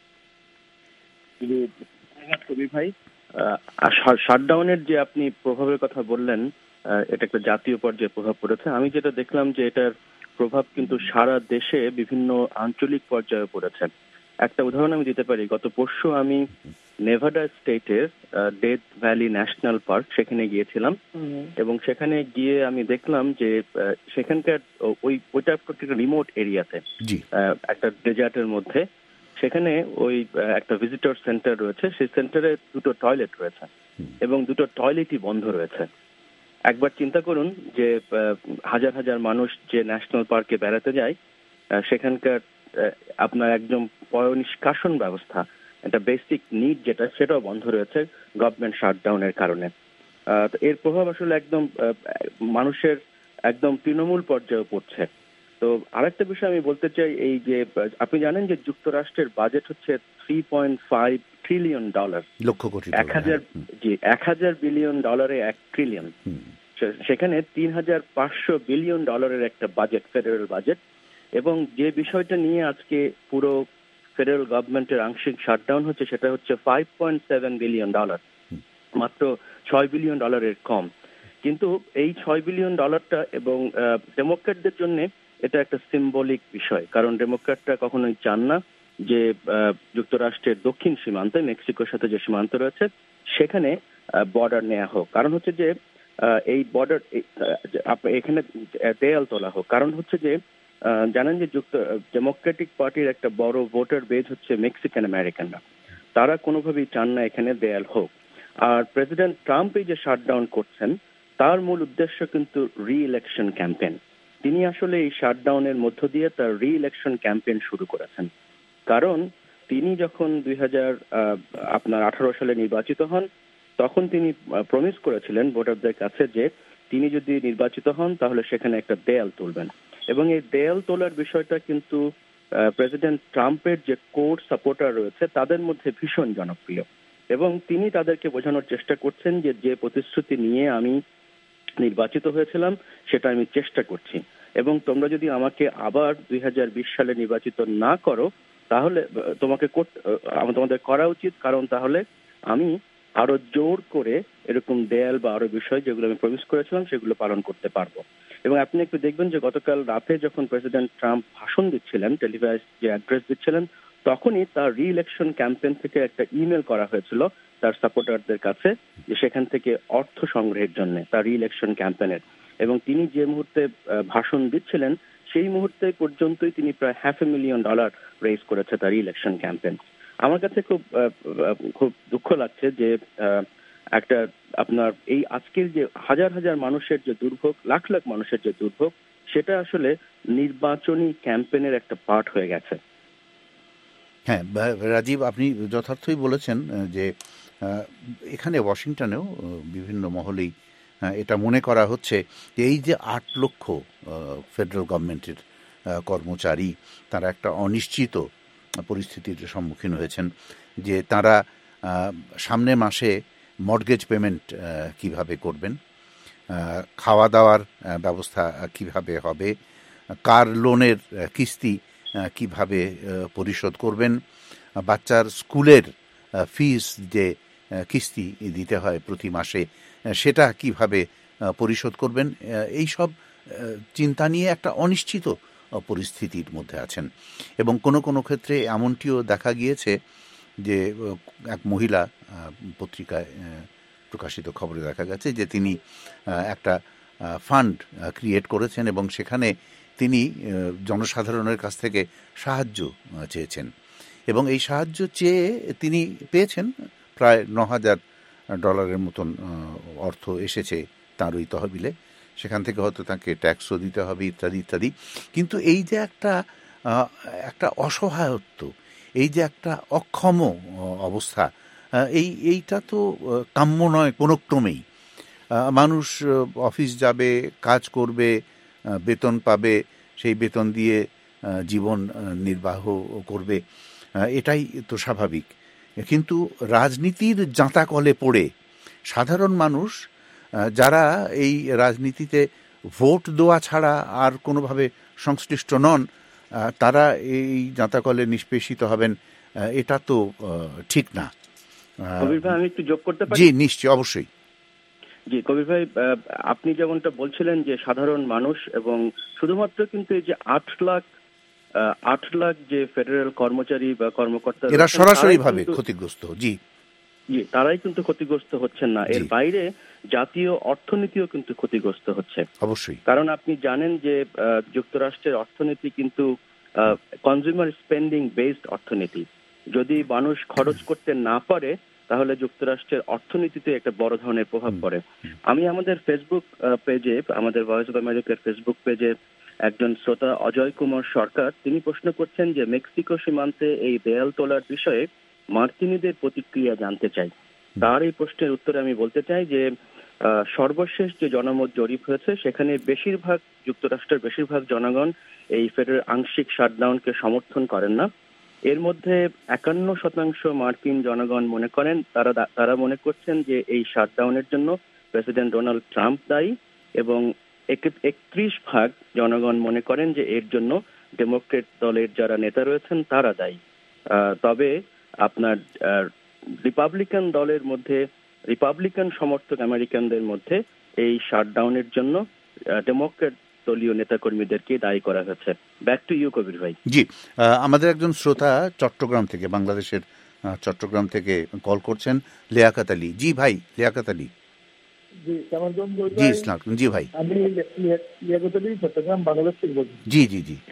কবি ভাই, শাটডাউনের যে আপনি প্রভাবের কথা বললেন, এটা একটা জাতীয় পর্যায়ে প্রভাব পড়েছে। আমি যেটা দেখলাম যে এটার প্রভাব কিন্তু সারা দেশে বিভিন্ন আঞ্চলিক পর্যায়ে পড়েছে। একটা উদাহরণ আমি দিতে পারি। গত পরশু আমি নেভাডা স্টেটের ডেথ ভ্যালি ন্যাশনাল পার্ক, সেখানে গিয়েছিলাম এবং সেখানে গিয়ে আমি দেখলাম যে সেখানকার ওই ওইটা প্রত্যেকটা রিমোট এরিয়াতে, একটা ডেজার্টের মধ্যে, সেখানে ওই একটা ভিজিটর সেন্টার রয়েছে, সেই সেন্টারে দুটো টয়লেট রয়েছে এবং দুটো টয়লেটই বন্ধ রয়েছে। একবার চিন্তা করুন যে হাজার হাজার মানুষ যে ন্যাশনাল পার্কে বেড়াতে যায়, সেখানকার আপনার একদম পয়ঃনিষ্কাশন ব্যবস্থা, একটা বেসিক নিড যেটা, সেটাও বন্ধ রয়েছে গভর্নমেন্ট শাটডাউনের কারণে। এর প্রভাব আসলে একদম মানুষের একদম তৃণমূল পর্যায়ে পড়ছে। তো আরেকটা বিষয় আমি বলতে চাই, এই যে আপনি জানেন যে যুক্তরাষ্ট্রের বাজেট হচ্ছে three point five trillion dollar, lakh crore, এক হাজার জি এক হাজার বিলিয়ন ডলারে এক ট্রিলিয়ন। সেখানে তিন হাজার পাঁচশো বিলিয়ন ডলারের একটা বাজেট, ফেডারেল বাজেট। এবং যে বিষয়টা নিয়ে আজকে পুরো ফেডারেল গভর্নমেন্টের আংশিক শাটডাউন হচ্ছে, সেটা হচ্ছে five point seven billion dollar, মাত্র ছয় বিলিয়ন ডলারের কম। কিন্তু এই ছয় বিলিয়ন ডলারটা এবং ডেমোক্র্যাটদের জন্য এটা একটা সিম্বলিক বিষয়, কারণ ডেমোক্র্যাটরা কখনোই চান না যে যুক্তরাষ্ট্রের দক্ষিণ সীমান্তে, মেক্সিকোর সাথে যে সীমান্ত রয়েছে, সেখানে বর্ডার নেওয়া হোক। কারণ হচ্ছে যে এই বর্ডার এখানে দেয়াল তোলা হোক। কারণ হচ্ছে যে জানেন যে যুক্ত ডেমোক্রেটিক পার্টির একটা বড় ভোটার বেজ হচ্ছে মেক্সিকান আমেরিকানরা, তারা কোনোভাবেই চান না এখানে দেয়াল হোক। আর প্রেসিডেন্ট ট্রাম্প এই যে শাটডাউন করছেন, তার মূল উদ্দেশ্য কিন্তু রি ইলেকশন ক্যাম্পেইন। তিনি আসলে এই শাটডাউনের মধ্য দিয়ে তার রি ইলেকশন ক্যাম্পেইন শুরু করেছেন। কারণ তিনি যখন দুই হাজার আপনার আঠারো সালে নির্বাচিত হন, তখন তিনি প্রমিস করেছিলেন ভোটারদের কাছে যে তিনি যদি নির্বাচিত হন তাহলে সেখানে একটা দেয়াল তুলবেন। এবং এই দেয়াল তোলার বিষয়টা কিন্তু প্রেসিডেন্ট ট্রাম্পের যে কোর সাপোর্টার রয়েছে তাদের মধ্যে ভীষণ জনপ্রিয়। এবং তিনি তাদেরকে বোঝানোর চেষ্টা করছেন যে যে প্রতিশ্রুতি নিয়ে আমি নির্বাচিত হয়েছিলাম সেটা আমি চেষ্টা করছি, এবং তোমরা যদি আমাকে আবার দুই হাজার বিশ সালে নির্বাচিত না করো তাহলে তোমাকে তোমাদের করা উচিত, কারণ তাহলে আমি আরো জোর করে এরকম দেয়াল বা আরো বিষয় যেগুলো আমি প্রমিস করেছিলাম সেগুলো পালন করতে পারবো। এবং আপনি একটু দেখবেন যে গতকাল রাতে যখন প্রেসিডেন্ট ট্রাম্প ভাষণ দিচ্ছিলেন, টেলিভাইজ যে অ্যাড্রেস দিচ্ছিলেন, তখনই তার রি ইলেকশন ক্যাম্পেইন থেকে একটা ইমেল করা হয়েছিল তার সাপোর্টারদের কাছে, যে সেখান থেকে অর্থ সংগ্রহের জন্য তার রি ইলেকশন ক্যাম্পেইনের। এবং তিনি যে মুহূর্তে ভাষণ দিচ্ছিলেন সেই মুহূর্তে পর্যন্তই তিনি প্রায় half a million dollar raise করেছে তার রি ইলেকশন ক্যাম্পেইন। আমার কাছে খুব খুব দুঃখ লাগছে যে একটা আপনার এই আজকের যে হাজার হাজার মানুষের যে দুর্ভোগ, লাখ লাখ মানুষের যে দুর্ভোগ, সেটা আসলে নির্বাচনী ক্যাম্পেইনের একটা পার্ট হয়ে গেছে। হ্যাঁ রাজীব, আপনি যথার্থই বলেছেন যে এখানে ওয়াশিংটনেও বিভিন্ন মহলেই এটা মনে করা হচ্ছে যে এই যে আট লক্ষ ফেডারেল গভর্নমেন্টের কর্মচারী, তারা একটা অনিশ্চিত পরিস্থিতির সম্মুখীন হয়েছেন, যে তারা সামনের মাসে মর্টগেজ পেমেন্ট কিভাবে করবেন, খাওয়া দাওয়ার ব্যবস্থা কিভাবে হবে, কার লোনের কিস্তি কিভাবে পরিশোধ করবেন, বাচ্চার স্কুলের ফিস যে কিস্তি দিতে হয় প্রতি মাসে সেটা কিভাবে পরিশোধ করবেন, এই সব চিন্তা নিয়ে একটা অনিশ্চিত পরিস্থিতির মধ্যে আছেন। এবং কোনো কোনো ক্ষেত্রে এমনটিও দেখা গিয়েছে যে এক মহিলা, পত্রিকায় প্রকাশিত খবরে দেখা গেছে যে তিনি একটা ফান্ড ক্রিয়েট করেছেন এবং সেখানে তিনি জনসাধারণের কাছ থেকে সাহায্য চেয়েছেন, এবং এই সাহায্য চেয়ে তিনি পেয়েছেন প্রায় ন হাজার ডলারের মতন অর্থ এসেছে তার ওই তহবিলে। সেখান থেকে হয়তো তাকে ট্যাক্সও দিতে হবে ইত্যাদি ইত্যাদি। কিন্তু এই যে একটা একটা অসহায়ত্ব, এই যে একটা অক্ষম অবস্থা, এই এইটা তো কাম্য নয় কোনো ক্রমেই। মানুষ অফিস যাবে, কাজ করবে, বেতন পাবে, সেই বেতন দিয়ে জীবন নির্বাহ করবে, এটাই তো স্বাভাবিক। কিন্তু রাজনীতির জাঁতাকলে পড়ে সাধারণ মানুষ, যারা এই রাজনীতিতে ভোট দেওয়া ছাড়া আর কোনোভাবে সংশ্লিষ্ট নন, তারা এই জাঁতাকলে নিষ্পেষিত হবেন, এটা তো ঠিক না। কবির ভাই, আমি একটু যোগ করতে পারি? জি নিশ্চয়ই, অবশ্যই। জি কবির ভাই, আপনি যেমনটা বলছিলেন যে সাধারণ মানুষ, এবং শুধুমাত্র কিন্তু এই যে আট লাখ আট লাখ যে ফেডারেল কর্মচারী বা কর্মকর্তা, এরা সরাসরি ভাবে ক্ষতিগ্রস্ত। জি জি তারাই কিন্তু ক্ষতিগ্রস্ত হচ্ছেন না, এর বাইরে জাতীয় অর্থনীতিও কিন্তু ক্ষতিগ্রস্ত হচ্ছে। অবশ্যই, কারণ আপনি জানেন যে যুক্তরাষ্ট্রের অর্থনীতি কিন্তু কনজিউমার স্পেন্ডিং বেসড অর্থনীতি। যদি মানুষ খরচ করতে না পারে তাহলে যুক্তরাষ্ট্রের অর্থনীতিতে একটা বড় ধরনের প্রভাব পড়ে। আমি আমাদের ফেসবুক পেজে, আমাদের ভয়েস অফ আমেরিকার ফেসবুক পেজে একজন শ্রোতা অজয় কুমার সরকার তিনি প্রশ্ন করছেন যে মেক্সিকো সীমান্তে এই দেয়াল তোলার বিষয়ে মার্কিনীদের প্রতিক্রিয়া জানতে চাই। তার এই প্রশ্নের উত্তরে আমি বলতে চাই যে সর্বশেষ যে জনমত জরিপ হয়েছে সেখানে বেশিরভাগ যুক্তরাষ্ট্রের বেশিরভাগ জনগণ এই ফেডারেল আংশিক শাটডাউনকে সমর্থন করেন না। এর মধ্যে একান্ন শতাংশ মার্কিন জনগণ মনে করেন, তারা তারা মনে করছেন যে এই শাটডাউনের জন্য প্রেসিডেন্ট ডোনাল্ড ট্রাম্প দায়ী, এবং একত্রিশ ভাগ জনগণ মনে করেন যে এর জন্য ডেমোক্রেট দলের যারা নেতা রয়েছেন তারা দায়ী। তবে আপনার রিপাবলিকান দলের মধ্যে, রিপাবলিকান সমর্থক আমেরিকানদের মধ্যে এই শাটডাউনের জন্য ডেমোক্রেট দলীয় নেতাকর্মীদেরকে দায়ী করা হয়েছে। ব্যাক টু ইউ কবির ভাই। জি, আমাদের একজন শ্রোতা চট্টগ্রাম থেকে, বাংলাদেশের চট্টগ্রাম থেকে কল করছেন, লিয়াকত আলী। জি ভাই, লিয়াকত আলী। জি জি ইসলাম, জি ভাই। আমি লিয়াকত আলী, চট্টগ্রাম, বাংলাদেশ থেকে বলছি। জি জি জি।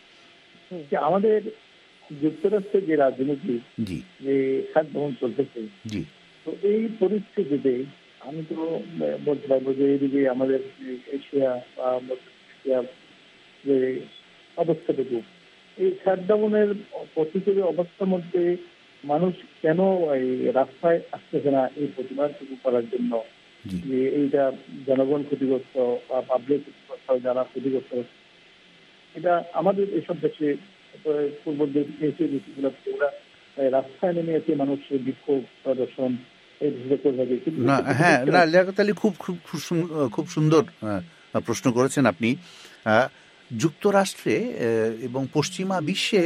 আমাদের যুক্তরাষ্ট্রের যে রাজনীতি, জি, যে শাটডাউন চলতেছে, জি, তো এই পরিস্থিতিতে আমি তো বলতে পারবো যে এইদিকে আমাদের এশিয়া বা মধ্য এশিয়া যে অবস্থাটুকু, এই শাটডাউনের প্রতিকূল অবস্থার মধ্যে মানুষ কেন এই রাস্তায় আসতেছে না এই প্রতিবাদটুকু করার জন্য, যে এইটা জনগণ ক্ষতিগ্রস্ত বা পাবলিক ক্ষতিগ্রস্ত, যারা ক্ষতিগ্রস্ত, এটা আমাদের এসব দেশে পূর্ব এশীয় দেশগুলো ওরা রাস্তায় নেমে এসে মানুষের বিক্ষোভ প্রদর্শন না। হ্যাঁ, না, লিয়াকত আলী খুব খুব খুব সুন্দর প্রশ্ন করেছেন আপনি। যুক্তরাষ্ট্রে এবং পশ্চিমা বিশ্বে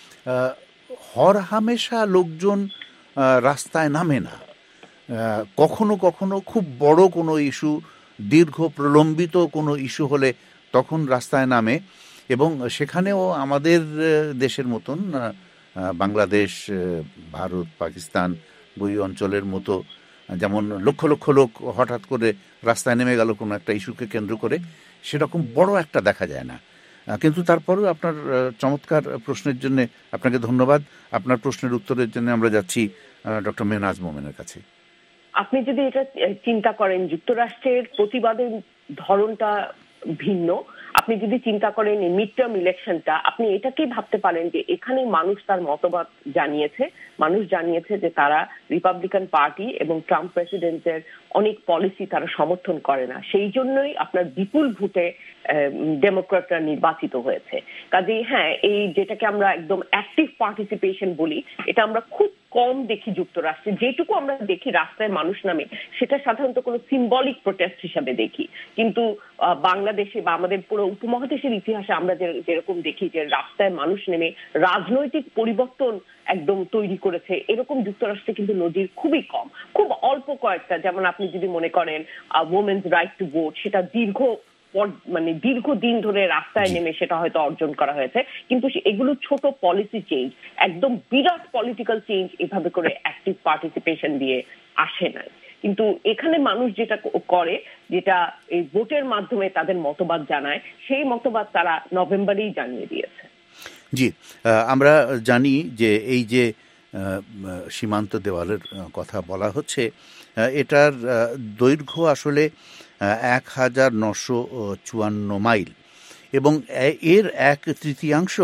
হর হামেশা লোকজন রাস্তায় নামে না। কখনো কখনো খুব বড় কোনো ইস্যু, দীর্ঘ প্রলম্বিত কোনো ইস্যু হলে তখন রাস্তায় নামে, এবং সেখানেও আমাদের দেশের মতন বাংলাদেশ, ভারত, পাকিস্তান ওই অঞ্চলের মতো যেমন লক্ষ লক্ষ লোক হঠাৎ করে রাস্তায় নেমে গেল কোনো একটা ইস্যুকে কেন্দ্র করে, সেরকম বড় একটা দেখা যায় না। কিন্তু তারপরেও আপনার চমৎকার প্রশ্নের জন্য আপনাকে ধন্যবাদ। আপনার প্রশ্নের উত্তরের জন্য আমরা যাচ্ছি ডক্টর মেহনাজ মোমেনের কাছে। আপনি যদি এটা চিন্তা করেন, যুক্তরাষ্ট্রের প্রতিবাদের ধরনটা ভিন্ন। আপনি যদি চিন্তা করেন এই মিড টার্ম ইলেকশনটা, আপনি এটাকেই ভাবতে পারেন যে এখানে মানুষ তার মতবাদ জানিয়েছে। মানুষ জানিয়েছে যে তারা রিপাবলিকান পার্টি এবং ট্রাম্প প্রেসিডেন্টের অনেক পলিসি তারা সমর্থন করে না। সেই জন্যই আপনার বিপুল ভোটে ডেমোক্রেটরা নির্বাচিত হয়েছে। কাজেই হ্যাঁ, এই যেটাকে আমরা একদম অ্যাক্টিভ পার্টিসিপেশন বলি, এটা আমরা খুব কম দেখি যুক্তরাষ্ট্রে। যেটুকু আমরা দেখি রাস্তায় মানুষ নামে, সেটা সাধারণত কোনো সিম্বলিক প্রোটেস্ট হিসাবে দেখি। কিন্তু বাংলাদেশে বা আমাদের পুরো উপমহাদেশের ইতিহাসে আমরা যেরকম দেখি যে রাস্তায় মানুষ নেমে রাজনৈতিক পরিবর্তন একদম তৈরি করেছে, এরকম যুক্তরাষ্ট্রে কিন্তু নজির খুবই কম। খুব অল্প কয়েকটা, যেমন আপনি যদি মনে করেন ওমেন্স রাইট টু ভোট, সেটা দীর্ঘ মানে দীর্ঘদিন ধরে রাস্তায় নেমে সেটা হয়তো অর্জন করা হয়েছে, কিন্তু এগুলো ছোট পলিসি চেঞ্জ, একদম বিরাট পলিটিক্যাল চেঞ্জ এভাবে করে অ্যাক্টিভ পার্টিসিপেশন দিয়ে আসে না। কিন্তু এখানে মানুষ যেটা করে, যেটা এই ভোটের মাধ্যমে তাদের মতবাদ জানায়, সেই মতবাদ তারা নভেম্বরেই জানিয়ে দিয়েছে। জি, আমরা জানি যে এই যে সীমান্ত দেওয়ালের কথা বলা হচ্ছে, এটার দৈর্ঘ্য আসলে এক হাজার নশো চুয়ান্ন মাইল, এবং এর এক তৃতীয়াংশ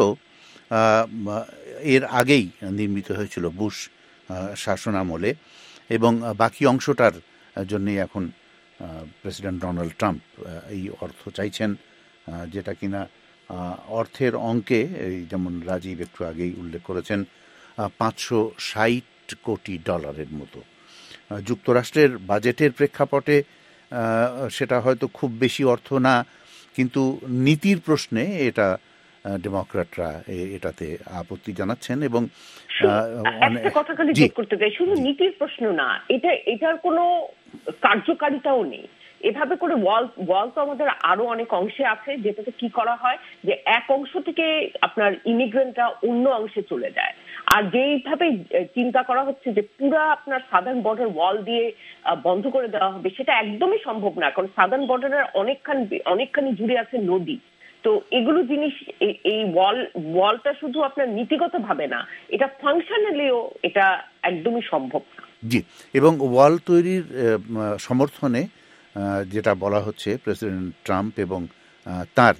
এর আগেই নির্মিত হয়েছিল বুশ শাসনামলে, এবং বাকি অংশটার জন্যই এখন প্রেসিডেন্ট ডোনাল্ড ট্রাম্প এই অর্থ চাইছেন, যেটা কিনা অর্থের অঙ্কে, এই যেমন রাজীব একটু আগেই উল্লেখ করেছেন, পাঁচশো ষাট কোটি ডলারের মতো। যুক্তরাষ্ট্রের বাজেটের প্রেক্ষাপটে সেটা হয়তো খুব বেশি অর্থ না, কিন্তু নীতির প্রশ্নে এটা ডেমোক্র্যাটরা এটাতে আপত্তি জানাচ্ছেন। এবং একটা কথা খালি যোগ করতে চাই, শুধু নীতির প্রশ্ন না, এটা এটার কোনো কার্যকারিতাও নেই। এভাবে করে ওয়াল ওয়াল তো আমাদের আরো অনেক অংশে আছে, যেটাতে কি করা হয় যে এক অংশ থেকে আপনার ইমিগ্রেন্টরা অন্য অংশে চলে যায়। আর যেইভাবে চিন্তা করা হচ্ছে যে পুরা আপনার সাদার্ন বর্ডার ওয়াল দিয়ে বন্ধ করে দেওয়া হবে, সেটা একদমই সম্ভব না, কারণ সাদার্ন বর্ডারের অনেকখানি অনেকখানি জুড়ে আছে নদী। তো এগুলো জিনিস, এই ওয়াল ওয়ালটা শুধু আপনার নীতিগত ভাবে না, এটা ফাংশনালিও এটা একদমই সম্ভব না। জি, এবং ওয়াল তৈরির সমর্থনে যেটা বলা হচ্ছে প্রেসিডেন্ট ট্রাম্প এবং তার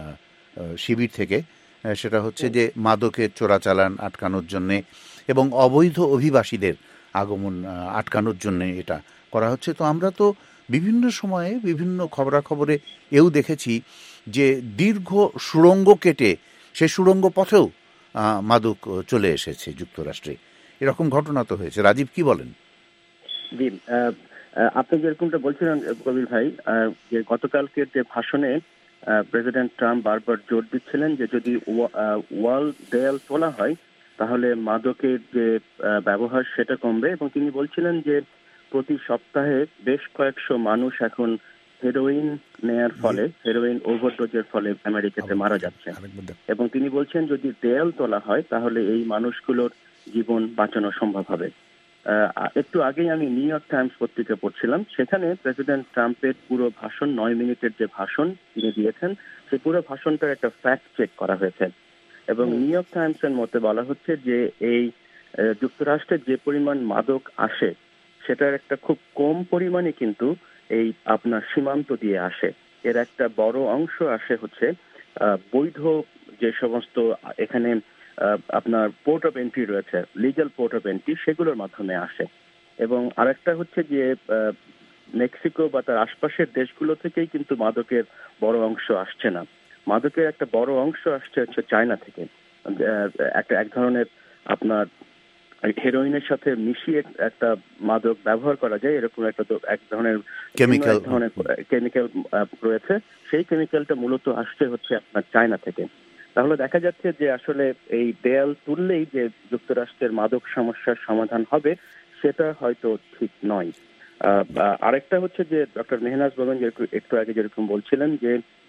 শিবির থেকে, সেটা হচ্ছে যে মাদকের চোরাচালান আটকানোর জন্যে এবং অবৈধ অভিবাসীদের আগমন আটকানোর জন্যে এটা করা হচ্ছে। তো আমরা তো বিভিন্ন সময়ে বিভিন্ন খবরাখবরে এও দেখেছি যে দীর্ঘ সুড়ঙ্গ কেটে সে সুড়ঙ্গ পথেও মাদক চলে এসেছে যুক্তরাষ্ট্রে, এরকম ঘটনা তো হয়েছে। রাজীব, কি বলেন? জি, আপনি যেরকমটা বলছিলেন কবির ভাই, যে গতকালকের যে ভাষণে প্রেসিডেন্ট ট্রাম্প বারবার জোর দিচ্ছিলেন যে যদি ওয়াল দেয়াল তোলা হয় তাহলে মাদকের যে ব্যবহার সেটা কমবে, এবং তিনি বলছিলেন যে প্রতি সপ্তাহে বেশ কয়েকশো মানুষ এখন হেরোইন নেয়ার ফলে, হেরোইন ওভারডোজের ফলে আমেরিকাতে মারা যাচ্ছে, এবং তিনি বলছেন যদি দেয়াল তোলা হয় তাহলে এই মানুষগুলোর জীবন বাঁচানো সম্ভব হবে। একটু আগেই আমি নিউ ইয়র্ক টাইমস পত্রিকা পড়ছিলাম, সেখানে প্রেসিডেন্ট ট্রাম্পের পুরো ভাষণ, নয় মিনিটের যে ভাষণ তিনি দিয়েছেন, সেই পুরো ভাষণটার একটা ফ্যাক্ট চেক করা হয়েছে, এবং নিউ ইয়র্ক টাইমস এর মতে বলা হচ্ছে যে এই যুক্তরাষ্ট্রে যে পরিমাণ মাদক আসে সেটার একটা খুব কম পরিমাণে কিন্তু এই আপনার সীমান্ত দিয়ে আসে। এর একটা বড় অংশ আসে হচ্ছে বৈধ যে সমস্ত এখানে আপনার পোর্ট অফ এন্ট্রি রয়েছে, লিগ্যাল পোর্ট অফ এন্ট্রি, সেগুলোর মাধ্যমে আসে। এবং আরেকটা হচ্ছে যে মেক্সিকো বা তার আশপাশের দেশগুলো থেকেই কিন্তু মাদকের বড় অংশ আসছে না, মাদকের একটা বড় অংশ আসছে হচ্ছে চায়না থেকে। একটা এক ধরনের আপনার হেরোইনের সাথে মিশিয়ে একটা মাদক ব্যবহার করা যায়, এরকম একটা এক ধরনের কেমিক্যাল ধরনের কেমিক্যাল রয়েছে, সেই কেমিক্যালটা মূলত আসছে হচ্ছে আপনার চায়না থেকে। তাহলে দেখা যাচ্ছে যে আসলে এই দেয়াল তুললেই যে যুক্তরাষ্ট্রের মাদক সমস্যার সমাধান হবে সেটা হয়তো ঠিক নয়। আরেকটা হচ্ছে যে ডক্টর মেহনাজ বলেন যে একটু আগে যেরকম বলছিলেন যে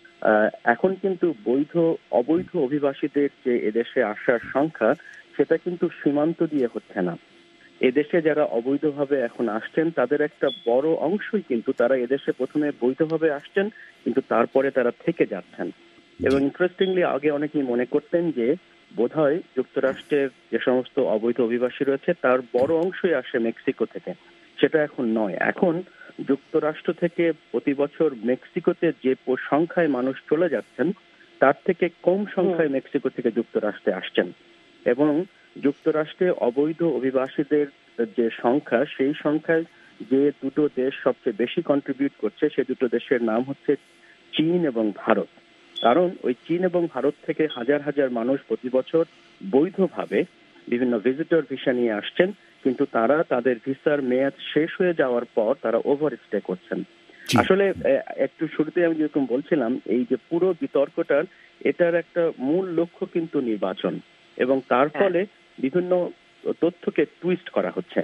এখন কিন্তু বৈধ অবৈধ অভিবাসীদের যে এদেশে আসার সংখ্যা সেটা কিন্তু সীমান্ত দিয়ে হচ্ছে না। এদেশে যারা অবৈধভাবে এখন আসছেন তাদের একটা বড় অংশই কিন্তু তারা এদেশে প্রথমে বৈধভাবে আসছেন, কিন্তু তারপরে তারা থেকে যাচ্ছেন। এবং ইন্টারেস্টিংলি আগে অনেকেই মনে করতেন যে বোধহয় যুক্তরাষ্ট্রের যে সমস্ত অবৈধ অভিবাসী রয়েছে তার বড় অংশই আসে মেক্সিকো থেকে, সেটা এখন নয়। এখন যুক্তরাষ্ট্র থেকে প্রতি বছর মেক্সিকোতে যে সংখ্যায় মানুষ চলে যাচ্ছেন তার থেকে কম সংখ্যায় মেক্সিকো থেকে যুক্তরাষ্ট্রে আসছেন, এবং যুক্তরাষ্ট্রে অবৈধ অভিবাসীদের যে সংখ্যা সেই সংখ্যায় যে দুটো দেশ সবচেয়ে বেশি কন্ট্রিবিউট করছে সে দুটো দেশের নাম হচ্ছে চীন এবং ভারত। কারণ ওই চীন এবং ভারত থেকে হাজার হাজার মানুষ প্রতি বছর বৈধভাবে বিভিন্ন ভিজিটর ভিসা নিয়ে আসছেন, কিন্তু তারা তাদের ভিসার মেয়াদ শেষ হয়ে যাওয়ার পর তারা ওভার স্টে করছেন। আসলে একটু শুরুতে আমি যেরকম বলছিলাম এই যে পুরো বিতর্কটার এটার একটা মূল লক্ষ্য কিন্তু নির্বাচন, এবং তার ফলে বিভিন্ন তথ্যকে টুইস্ট করা হচ্ছে।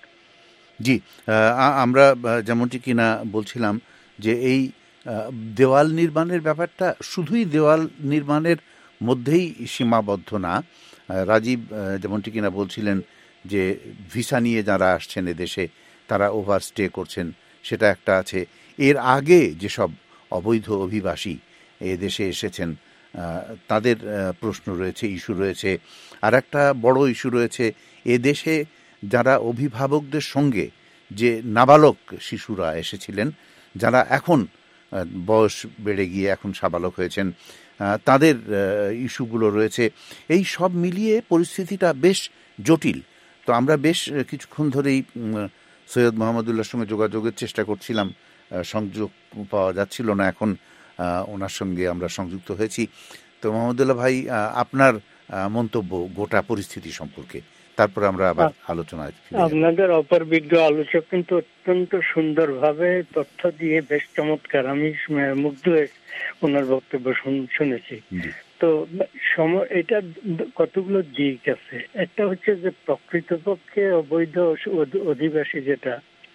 জি, আমরা যেমনটি কিনা বলছিলাম যে এই দেওয়াল নির্মাণের ব্যাপারটা শুধুই দেওয়াল নির্মাণের মধ্যেই সীমাবদ্ধ না। রাজীব যেমনটি কিনা বলছিলেন যে ভিসা নিয়ে যারা আসছেন এদেশে তারা ওভারস্টে করছেন, সেটা একটা আছে। এর আগে যেসব অবৈধ অভিবাসী এদেশে এসেছেন তাদের প্রশ্ন রয়েছে, ইস্যু রয়েছে। আর একটা বড় ইস্যু রয়েছে এদেশে যারা অভিভাবকদের সঙ্গে যে নাবালক শিশুরা এসেছিলেন, যারা এখন বয়স বেড়ে গিয়ে এখন সাবালক হয়েছেন, তাদের ইস্যুগুলো রয়েছে। এই সব মিলিয়ে পরিস্থিতিটা বেশ জটিল। তো আমরা বেশ কিছুক্ষণ ধরেই সৈয়দ মোহাম্মদুল্লাহর সঙ্গে যোগাযোগের চেষ্টা করছিলাম, সংযোগ পাওয়া যাচ্ছিল না। এখন ওনার সঙ্গে আমরা সংযুক্ত হয়েছি। তো মোহাম্মদুল্লাহ ভাই, আপনার মন্তব্য গোটা পরিস্থিতি সম্পর্কে, তারপর আমরা আবার আলোচনায়। আপনাদের অপরবিজ্ঞ আলোচক কিন্তু অত্যন্ত সুন্দরভাবে তথ্য দিয়ে বেশ চমৎকার, আমি মুগ্ধ হয়ে ওনার বক্তব্য শুনেছি। তো এটা কতগুলো দিক আছে। একটা হচ্ছে যে প্রকৃতপক্ষে অবৈধ অধিবাসী যেটা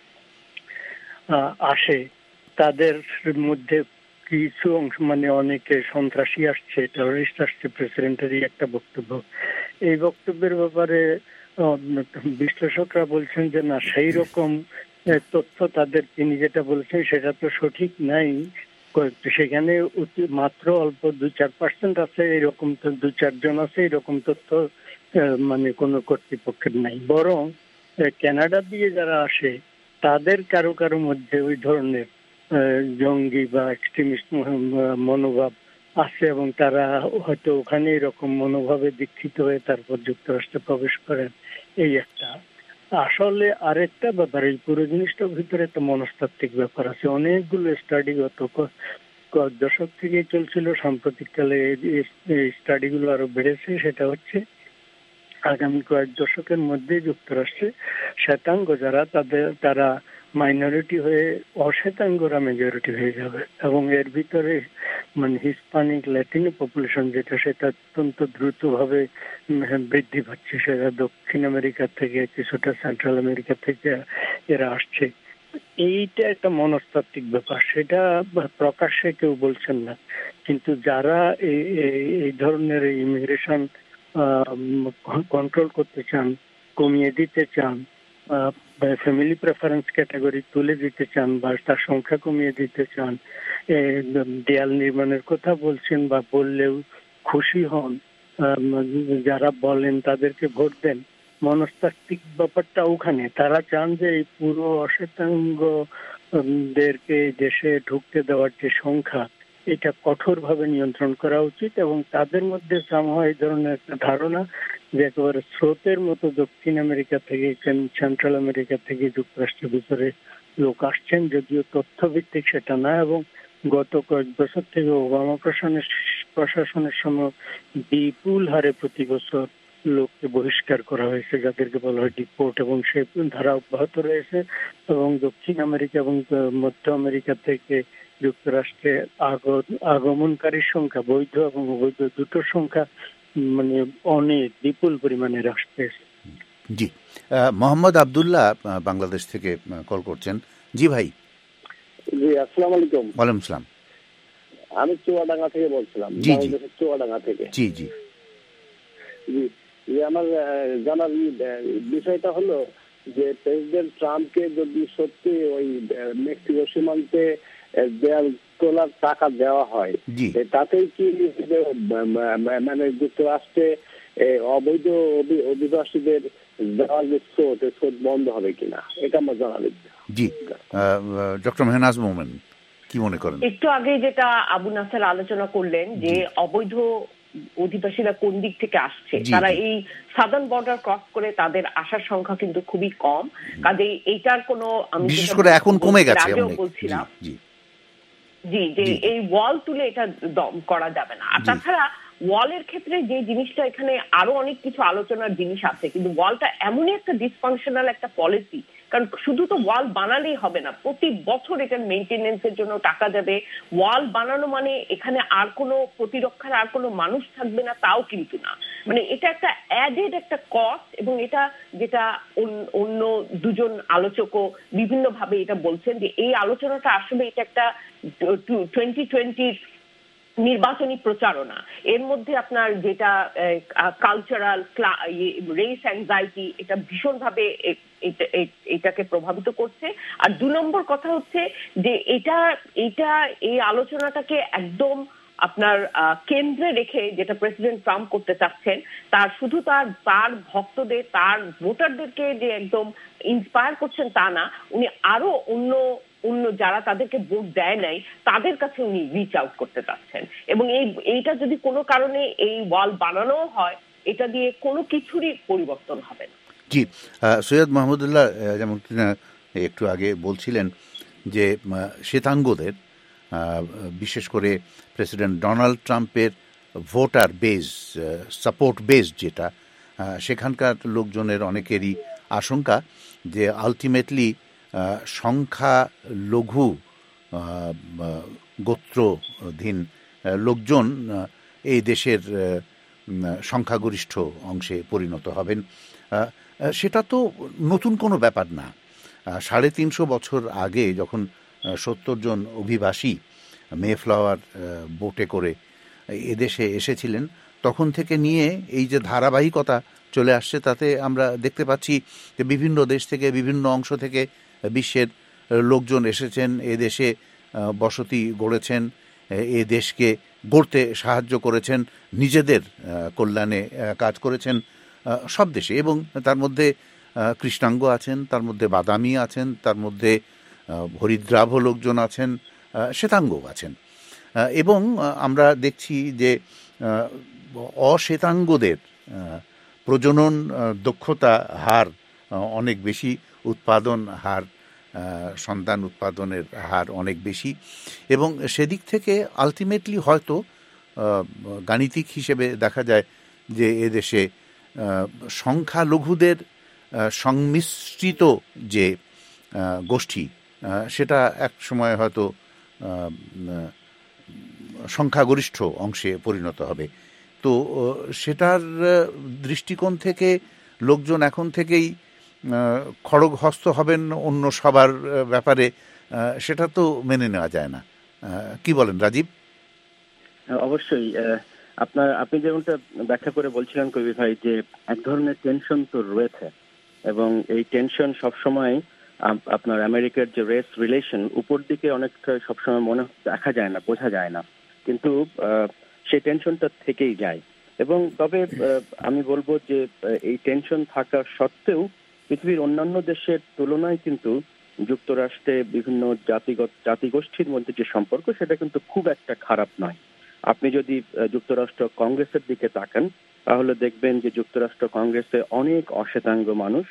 আসে তাদের মধ্যে কিছু অংশ মানে অনেকে সন্ত্রাসী আসছে, টেরোরিস্ট আসছে, প্রেসিডেন্টেরই একটা বক্তব্য। এই বক্তব্যের ব্যাপারে বিশ্লেষকরা বলছেন যে না, সেই রকম তথ্য তাদের তিনি যেটা বলছেন সেটা তো সঠিক নাই, সেখানে মাত্র অল্প দু চার পার্সেন্ট আছে এরকম, তো দু চারজন আছে এরকম তথ্য মানে কোনো কর্তৃপক্ষের নাই। বরং কানাডা দিয়ে যারা আসে তাদের কারো কারো মধ্যে ওই ধরনের জঙ্গি বা এক্সট্রিমিস্ট মনোভাব আছে এবং তারা হয়তো ওখানে এরকম মনোভাবে দীক্ষিত হয়ে তারপর যুক্তরাষ্ট্রে প্রবেশ করেন। এই একটা আসলে আরেকটা ব্যাপার, এই পুরো জিনিসটার ভিতরে একটা মনস্তাত্ত্বিক ব্যাপার আছে। অনেকগুলো স্টাডি গত কয়েক দশক থেকে চলছিল, সাম্প্রতিককালে এই স্টাডিগুলো আরো বেড়েছে। সেটা হচ্ছে আগামী কয়েক দশকের মধ্যে যুক্তরাষ্ট্রে শ্বেতাঙ্গ যারা তাদের তারা মাইনরিটি হয়ে অশ্বেতাঙ্গরা মেজরিটি হয়ে যাবে এবং এর ভিতরে মানে হিসপ্যানিক ল্যাটিনো পপুলেশন যেটা সেটা অত্যন্ত দ্রুতভাবে বৃদ্ধি পাচ্ছে। সেটা দক্ষিণ আমেরিকা থেকে কিছুটা সেন্ট্রাল আমেরিকা থেকে এরা আসছে। এইটা একটা মনস্তাত্ত্বিক ব্যাপার, সেটা প্রকাশ্যে কেউ বলছেন না, কিন্তু যারা এই ধরনের ইমিগ্রেশন কন্ট্রোল করতে চান, কমিয়ে দিতে চান, ফ্যামিলি প্রেফারেন্স ক্যাটাগরি তুলে দিতে চান বা তার সংখ্যা কমিয়ে দিতে চান, দেয়াল নির্মাণের কথা বলছেন বা বললেও খুশি হন, যারা বলেন তাদেরকে ভোট দেন, মনস্তাত্ত্বিক ব্যাপারটা ওখানে। তারা চান যে এই পুরো অশ্বেতাঙ্গদেরকে দেশে ঢুকতে দেওয়ার যে সংখ্যা এটা কঠোরভাবে নিয়ন্ত্রণ করা উচিত এবং তাদের মধ্যে সামহাও এই ধরনের একটা ধারণা যে একেবারে স্রোতের মতো দক্ষিণ আমেরিকা থেকে সেন্ট্রাল আমেরিকা থেকে যুক্তরাষ্ট্রের ভিতরে লোক আসছেন, যদিও তথ্যভিত্তিক সেটা না। এবং গত কয়েক বছর থেকে ওবামা প্রশাসনের প্রশাসনের সময় বিপুল হারে প্রতি বছর লোককে বহিষ্কার করা হয়েছে, যাদেরকে বলা হয় ডিপোর্ট, এবং সেই ধারা অব্যাহত রয়েছে। এবং দক্ষিণ আমেরিকা এবং মধ্য আমেরিকা থেকে যুক্তরাষ্ট্রে আগমনকারীর সংখ্যা, বৈধ এবং অবৈধ দুটোর সংখ্যা মানে অনেক বিপুল পরিমাণে হ্রাস পেয়েছে। জি, মোহাম্মদ আব্দুল্লাহ বাংলাদেশ থেকে কল করছেন। জি ভাই। জি, আসসালামু আলাইকুম। ওয়ালাইকুম আসসালাম। আমি চুয়াডাঙ্গা থেকে বলছিলাম। জি জি, চুয়াডাঙ্গা থেকে। জি জি জি আমার জানার বিষয়টা হলো যে প্রেসিডেন্ট ট্রাম্পকে যদি সত্যি ওই মেক্সিকো সীমান্তে দেয়াল তোলার টাকা দেওয়া হয়, তাতেই কি মানে যুক্তরাষ্ট্রে অবৈধ অভিবাসীদের দেওয়ার যে স্রোত স্রোত বন্ধ হবে কিনা, এটা আমার জানার ইচ্ছা। জি, ডক্টর মেহনাজ মোমেন কি মনে করেন? একটু আগে যেটা আবু নাসের আলোচনা করলেন যে অবৈধ অধিবাসীরা কোন দিক থেকে আসছে, তারা এই সাদার্ন বর্ডার ক্রস করে তাদের আসার সংখ্যা কিন্তু খুবই কম। কাজে এইটার কোনো আমি বিশেষ করে এখন কমে গেছে বলছিলাম জি যে এই ওয়াল তুলে এটা করা যাবে না। আর তাছাড়া ওয়ালের ক্ষেত্রে যে জিনিসটা এখানে আরো অনেক কিছু আলোচনার জিনিস আছে, কিন্তু ওয়ালটা এমনই একটা ডিসফাংশনাল একটা পলিসি, কারণ শুধু তো ওয়াল বানালেই হবে না, প্রতি বছর এটার মেইনটেনেন্সের জন্য টাকা যাবে। ওয়াল বানানো মানে এখানে আর কোনো প্রতিরক্ষার আর কোনো মানুষ থাকবে না, তাও কিন্তু না। মানে এটা একটা অ্যাডেড একটা কস্ট, এবং এটা যেটা অন্য দুজন আলোচকও বিভিন্ন ভাবে এটা বলছেন যে এই আলোচনাটা আসলে এটা একটা টোয়েন্টি টোয়েন্টির নির্বাচনী প্রচারণা। এর মধ্যে আপনার যেটা কালচারাল রেস অ্যাংজাইটি, এটা ভীষণভাবে এটাকে প্রভাবিত করছে। আর দু নম্বর কথা হচ্ছে যে এটা এটা এই আলোচনাটাকে একদম আপনার কেন্দ্রে রেখে যেটা প্রেসিডেন্ট ট্রাম্প করতে চাচ্ছেন, তার শুধু তার তার ভক্তদের, তার ভোটারদেরকে যে একদম ইন্সপায়ার করছেন তা না, উনি আরো অন্য অন্য যারা তাদেরকে ভোট দেয় নাই তাদের কাছে উনি রিচ আউট করতে চাচ্ছেন। এবং এই এইটা যদি কোনো কারণে এই ওয়াল বানানো হয়, এটা দিয়ে কোনো কিছুরই পরিবর্তন হবে না। জি, সৈয়দ মাহমুদুল্লাহ যেমন একটু আগে বলছিলেন যে শ্বেতাঙ্গদের বিশেষ করে প্রেসিডেন্ট ডোনাল্ড ট্রাম্পের ভোটার বেজ, সাপোর্ট বেজ যেটা, সেখানকার লোকজনের অনেকেরই আশঙ্কা যে আলটিমেটলি সংখ্যা লঘু গোত্রধীন লোকজন এই দেশের সংখ্যাগরিষ্ঠ অংশে পরিণত হবেন। সেটা তো নতুন কোনো ব্যাপার না। সাড়ে তিনশো বছর আগে যখন সত্তর জন অভিবাসী মেফ্লাওয়ার বোটে করে এদেশে এসেছিলেন, তখন থেকে নিয়ে এই যে ধারাবাহিকতা চলে আসছে, তাতে আমরা দেখতে পাচ্ছি যে বিভিন্ন দেশ থেকে, বিভিন্ন অংশ থেকে বিশ্বের লোকজন এসেছেন এদেশে বসতি গড়েছেন, এ দেশকে গড়তে সাহায্য করেছেন, নিজেদের কল্যাণে কাজ করেছেন সব দেশে, এবং তার মধ্যে কৃষ্ণাঙ্গ আছেন, তার মধ্যে বাদামি আছেন, তার মধ্যে হরিদ্রাভ লোকজন আছেন, শ্বেতাঙ্গ আছেন। এবং আমরা দেখছি যে অশ্বেতাঙ্গদের প্রজনন দক্ষতা হার অনেক বেশি, উৎপাদন হার, সন্তান উৎপাদনের হার অনেক বেশি, এবং সেদিক থেকে আলটিমেটলি হয়তো গাণিতিক হিসেবে দেখা যায় যে এদেশে সংখ্যালঘুদের সংমিশ্রিত যে গোষ্ঠী সেটা এক সময় হয়তো সংখ্যাগরিষ্ঠ অংশে পরিণত হবে। তো সেটার দৃষ্টিকোণ থেকে লোকজন এখন থেকেই খড়গহস্ত হবেন অন্য সবার ব্যাপারে, সেটা তো মেনে নেওয়া যায় না। কি বলেন রাজীব? অবশ্যই আপনার আপনি যেমনটা ব্যাখ্যা করে বলছিলেন কবির ভাই, যে এক ধরনের টেনশন তো রয়েছে, এবং এই টেনশন সবসময় আপনার আমেরিকার যে রেস রিলেশন উপর দিকে অনেকটা সবসময় মনে দেখা যায় না, বোঝা যায় না, কিন্তু সেই টেনশনটা থেকেই যায়। এবং তবে আমি বলবো যে এই টেনশন থাকা সত্ত্বেও পৃথিবীর অন্যান্য দেশের তুলনায় কিন্তু যুক্তরাষ্ট্রে বিভিন্ন জাতিগত জাতিগোষ্ঠীর মধ্যে যে সম্পর্ক সেটা কিন্তু খুব একটা খারাপ নয়। আপনি যদি যুক্তরাষ্ট্র কংগ্রেসের দিকে তাকান তাহলে দেখবেন যে যুক্তরাষ্ট্র কংগ্রেসে অনেক অশ্বেতাঙ্গ মানুষ,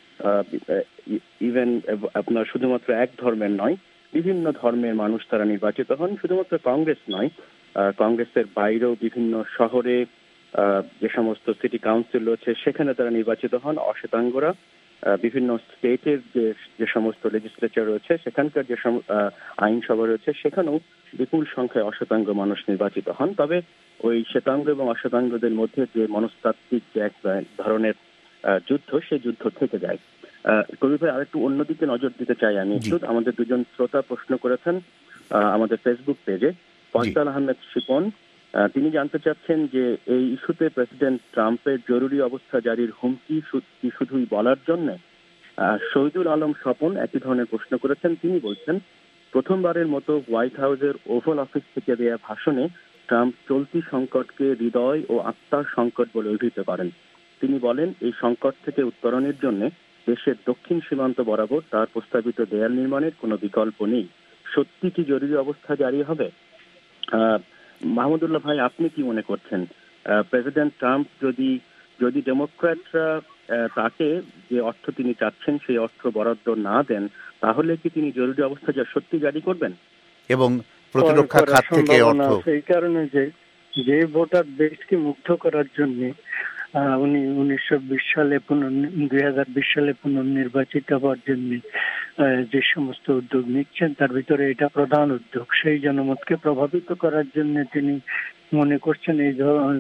ইভেন আপনার শুধুমাত্র এক ধর্মের নয়, বিভিন্ন ধর্মের মানুষ তারা নির্বাচিত হন। শুধুমাত্র কংগ্রেস নয়, কংগ্রেসের বাইরেও বিভিন্ন শহরে যে সমস্ত সিটি কাউন্সিল রয়েছে সেখানে তারা নির্বাচিত হন অশ্বেতাঙ্গরা। বিভিন্ন স্টেটের যে যে সমস্ত লেজিসলেচার রয়েছে সেখানকার যে আইনসভা রয়েছে সেখানেও বিপুল সংখ্যায় অশ্বেতাঙ্গ মানুষ নির্বাচিত হন। তবে ওই শ্বেতাঙ্গ এবং অশ্বেতাঙ্গদের মধ্যে যে মনস্তাত্ত্বিক যে এক ধরনের যুদ্ধ, সেই যুদ্ধ থেকে যায়। কবি ভাই, আরেকটু অন্যদিকে নজর দিতে চাই আমি একটু। আমাদের দুজন শ্রোতা প্রশ্ন করেছেন আমাদের ফেসবুক পেজে। ফয়সাল আহমেদ শিপন তিনি জানতে চাচ্ছেন যে এই ইস্যুতে প্রেসিডেন্ট ট্রাম্পের জরুরি অবস্থা জারির হুমকি কি শুধুই বলার জন্য? শহীদুল আলম স্বপন একই ধরনের প্রশ্ন করেছেন। তিনি বলছেন, প্রথমবারের মতো হোয়াইট হাউসের ওভাল অফিস থেকে দেয়া ভাষণে ট্রাম্প চলতি সংকটকে হৃদয় ও আত্মার সংকট বলে অভিহিত করেন। তিনি বলেন, এই সংকট থেকে উত্তরণের জন্য দেশের দক্ষিণ সীমান্ত বরাবর তার প্রস্তাবিত দেয়াল নির্মাণের কোনো বিকল্প নেই। সত্যি কি জরুরি অবস্থা জারি হবে? আহ মাহমুদুল্লাহ ভাই, আপনি কি মনে করছেন, প্রেসিডেন্ট ট্রাম্প যদি যদি ডেমোক্র্যাটরা তাকে যে অর্থ তিনি চাচ্ছেন সেই অর্থ বরাদ্দ না দেন, তাহলে কি তিনি জরুরি অবস্থা যা সত্যি জারি করবেন? এবং প্রতিরক্ষা খাত থেকে অর্থ, এই কারণে যে যে ভোটার দেশকে মুক্ত করার জন্য উনি উনিশশো বিশ সালে দুই হাজার বিশ সালে পুনর্নির্বাচিত হওয়ার জন্য যে সমস্ত উদ্যোগ নিচ্ছেন তার ভিতরে এটা প্রধান উদ্যোগ। সেই জনমতকে প্রভাবিত করার জন্য তিনি মনে করছেন এই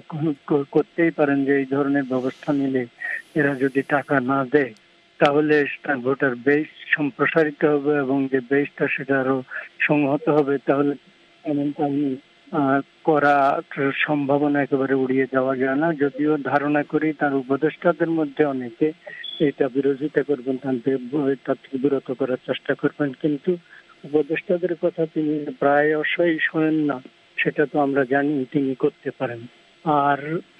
করতেই পারেন যে এই ধরনের ব্যবস্থা নিলে এরা যদি টাকা না দেয় তাহলে তার ভোটার বেস সম্প্রসারিত হবে এবং যে বেসটা সেটা আরো সংহত হবে। তাহলে এমনটা করা সম্ভাবনা একেবারে উড়িয়ে যাওয়া যায় না। যদিও ধারণা করি তার উপদেষ্টাদের মধ্যে অনেকে এটা বিরোধিতা করবেন, তার থেকে বিরত করার চেষ্টা করবেন, কিন্তু উপদেষ্টাদের কথা তিনি প্রায় অবশ্যই শোনেন না, সেটা তো আমরা জানি তিনি করতে পারেন। আর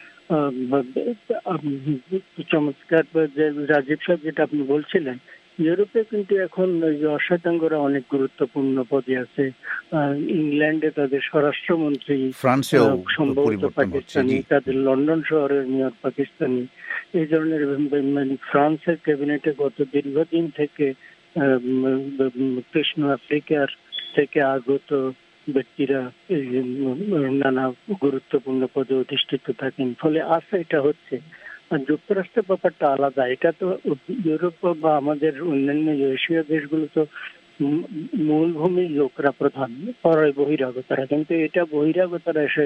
চমৎকার যে রাজীব সাহেব যেটা আপনি বলছিলেন, ইউরোপে কিন্তু এখন অশ্বেতাঙ্গরা অনেক গুরুত্বপূর্ণ পদে আছে। ইংল্যান্ডে তাদের স্বরাষ্ট্রমন্ত্রী, ফ্রান্সেও সম্ভবত পাকিস্তানি, তাদের লন্ডন শহরের মেয়র পাকিস্তানি। এই ধরনের ফ্রান্সের ক্যাবিনেটে গত দীর্ঘদিন থেকে কৃষ্ণ আফ্রিকার থেকে আগত ব্যক্তিরা নানা গুরুত্বপূর্ণ পদে অধিষ্ঠিত থাকেন। ফলে আশা এটা হচ্ছে। আর যুক্তরাষ্ট্রের ব্যাপারটা আলাদা। এটা তো ইউরোপ বা আমাদের অন্যান্য এশীয় দেশগুলো তো মূলভূমির লোকরা প্রধান, পরে বহিরাগতরা, কিন্তু এটা বহিরাগতরা এসে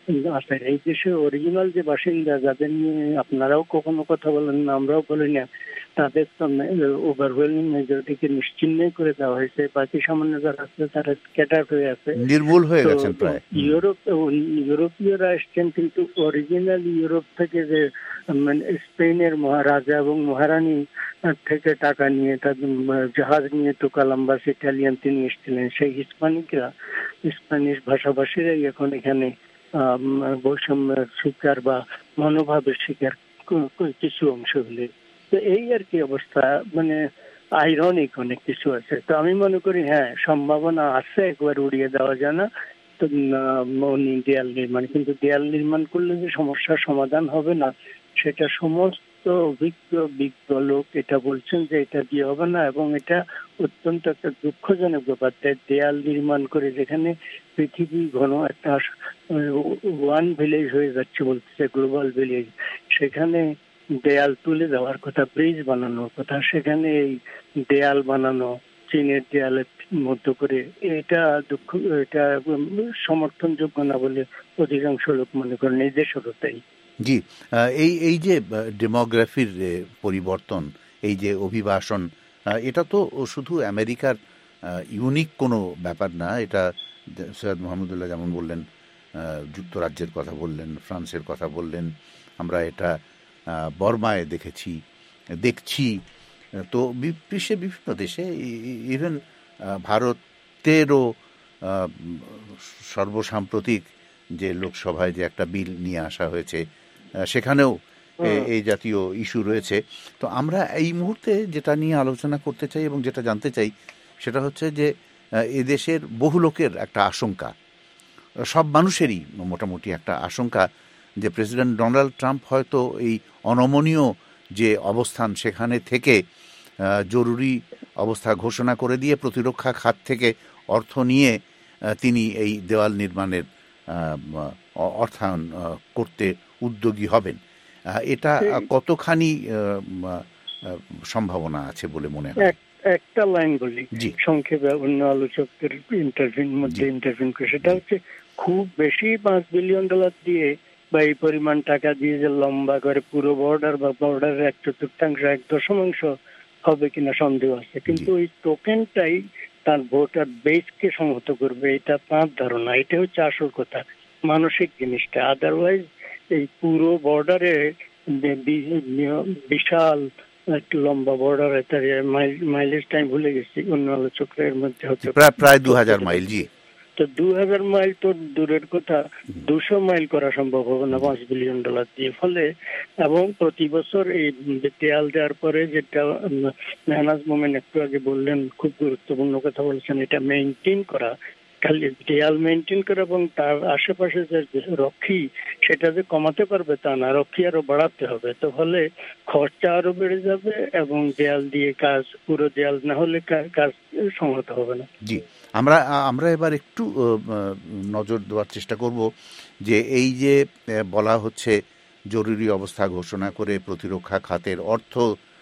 আছে। এই দেশের অরিজিনাল যে বাসিন্দা, যাদের নিয়ে আপনারাও কখনো কথা বলেন না, আমরাও বলি না, তাদের তো ওভারওয়েলমিং মেজরিটিকে নিশ্চিহ্ন করে দেওয়া হয়েছে। বাকি সামান্য যারা আছে তারা স্ক্যাটার হয়ে আছে, নির্মূল হয়ে গেছেন প্রায়। ইউরোপ ইউরোপীয়রা এসছেন, কিন্তু অরিজিনাল ইউরোপ থেকে যে মানে স্পেনের মহারাজা এবং মহারানী থেকে টাকা নিয়ে, তাদের জাহাজ নিয়ে তো কলম্বাস ইটালিয়ান তিনি এসেছিলেন, সেই হিসপানিকরা, স্প্যানিশ ভাষাভাষীরাই এখন এখানে বৈষম্যের শিকার বা মনোভাবের শিকার কিছু অংশ হলে। তো এই আর কি অবস্থা, মানে আইরনিক অনেক কিছু আছে। তো আমি মনে করি হ্যাঁ, সম্ভাবনা আছে, একবার উড়িয়ে দেওয়া যায় না তো দেয়াল নির্মাণ, কিন্তু দেয়াল নির্মাণ করলে যে সমস্যার সমাধান হবে না, সেটা সমস্ত অভিজ্ঞ বিজ্ঞ লোক এটা বলছেন যে এটা দিয়ে হবে না, এবং এটা অত্যন্ত একটা দুঃখজনক ব্যাপার। দেয়াল নির্মাণ করে যেখানে পৃথিবী ঘন একটা ওয়ান ভিলেজ হয়ে যাচ্ছে বলতেছে, গ্লোবাল ভিলেজ, সেখানে দেয়াল তুলে দেওয়ার কথা, ব্রিজ বানানোর কথা, সেখানে এই দেয়াল বানানো চীনের দেয়ালের মধ্যে করে, এটা দুঃখ, এটা সমর্থনযোগ্য না বলে অধিকাংশ লোক মনে করেন। এই দেশেরও তাই। জি, এই এই যে ডেমোগ্রাফির পরিবর্তন, এই যে অভিবাসন, এটা তো শুধু আমেরিকার ইউনিক কোনো ব্যাপার না। এটা সৈয়দ মোহাম্মদুল্লাহ যেমন বললেন, যুক্তরাজ্যের কথা বললেন, ফ্রান্সের কথা বললেন, আমরা এটা বর্মায় দেখেছি, দেখছি, তো বিশ্বের বিভিন্ন দেশে, ইভেন ভারতেরও সর্বসাম্প্রতিক যে লোকসভায় যে একটা বিল নিয়ে আসা হয়েছে, সেখানেও এই জাতীয় ইস্যু রয়েছে। তো আমরা এই মুহূর্তে যেটা নিয়ে আলোচনা করতে চাই এবং যেটা জানতে চাই, সেটা হচ্ছে যে এদেশের বহু লোকের একটা আশঙ্কা, সব মানুষেরই মোটামুটি একটা আশঙ্কা, যে প্রেসিডেন্ট ডোনাল্ড ট্রাম্প হয়তো এই অনমনীয় যে অবস্থান সেখানে থেকে জরুরি অবস্থা ঘোষণা করে দিয়ে প্রতিরক্ষা খাত থেকে অর্থ নিয়ে তিনি এই দেওয়াল নির্মাণের অর্থায়ন করতে উদ্যোগী হবেন। এটা কতখানি সম্ভাবনা আছে বলে মনে হয়? একটা লাইন বলি সংক্ষেপে, অন্য আলোচকদের ইন্টারভিউর মধ্যে ইন্টারভিউ করে, সেটা হচ্ছে খুব বেশি পাঁচ বিলিয়ন ডলার দিয়ে বা এই পরিমাণ টাকা দিয়ে যে লম্বা করে পুরো বর্ডার বা বর্ডারের এক চতুর্থাংশ, এক দশমাংশ হবে কিনা সন্দেহ আছে, কিন্তু ওই টোকেনটাই তার ভোটার বেসকে সংহত করবে, এটা তার ধারণা। এটা হচ্ছে আসল কথা, মানসিক জিনিসটা। আদারওয়াইজ এই পুরো বর্ডারে বিশাল একটা লম্বা বর্ডার, তার মাইলেজ টাইম ভুলে গেছি, অন্য আলোচকের মধ্যে হচ্ছে প্রায় দু হাজার মাইল। জি, তো দু হাজার মাইল তো দূরের কথা, দুশো মাইল করা সম্ভব হবে না পাঁচ বিলিয়ন ডলার দিয়ে। ফলে এবং প্রতি বছর এই দেয়াল দেওয়ার পরে, যেটা মেহনাজ মোমেন একটু আগে বললেন, খুব গুরুত্বপূর্ণ কথা বলছেন, এটা মেনটেন করা, খালি দেয়াল মেনটেন করা এবং তার আশেপাশে যে রক্ষী, সেটা যে কমাতে পারবে তা না, রক্ষী আরো বাড়াতে হবে। তো ফলে খরচা আরো বেড়ে যাবে এবং দেয়াল দিয়ে কাজ, পুরো দেয়াল না হলে কাজ সংহত হবে না। জি, আমরা আমরা এবার একটু নজর দেওয়ার চেষ্টা করব যে এই যে বলা হচ্ছে জরুরি অবস্থা ঘোষণা করে প্রতিরক্ষা খাতের অর্থ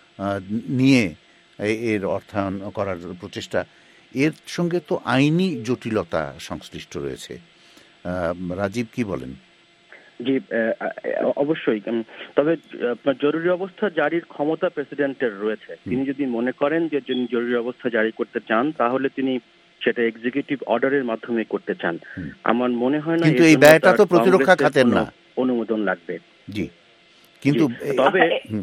নিয়ে এর অর্থায়ন করার প্রচেষ্টা, এর সঙ্গে তো আইনি জটিলতা সংশ্লিষ্ট রয়েছে। রাজীব, কি বলেন? জি, অবশ্যই। তবে জরুরি অবস্থা জারির ক্ষমতা প্রেসিডেন্টের রয়েছে। তিনি যদি মনে করেন যে তিনি জরুরি অবস্থা জারি করতে চান, তাহলে তিনি সেটা এক্সিকিউটিভ অর্ডারের মাধ্যমে করতে চান। আমার মনে হয় না কিন্তু এই ব্যয়টা তো প্রতিরক্ষা খাতের না, অনুমোদন লাগবে। জি, কিন্তু তবে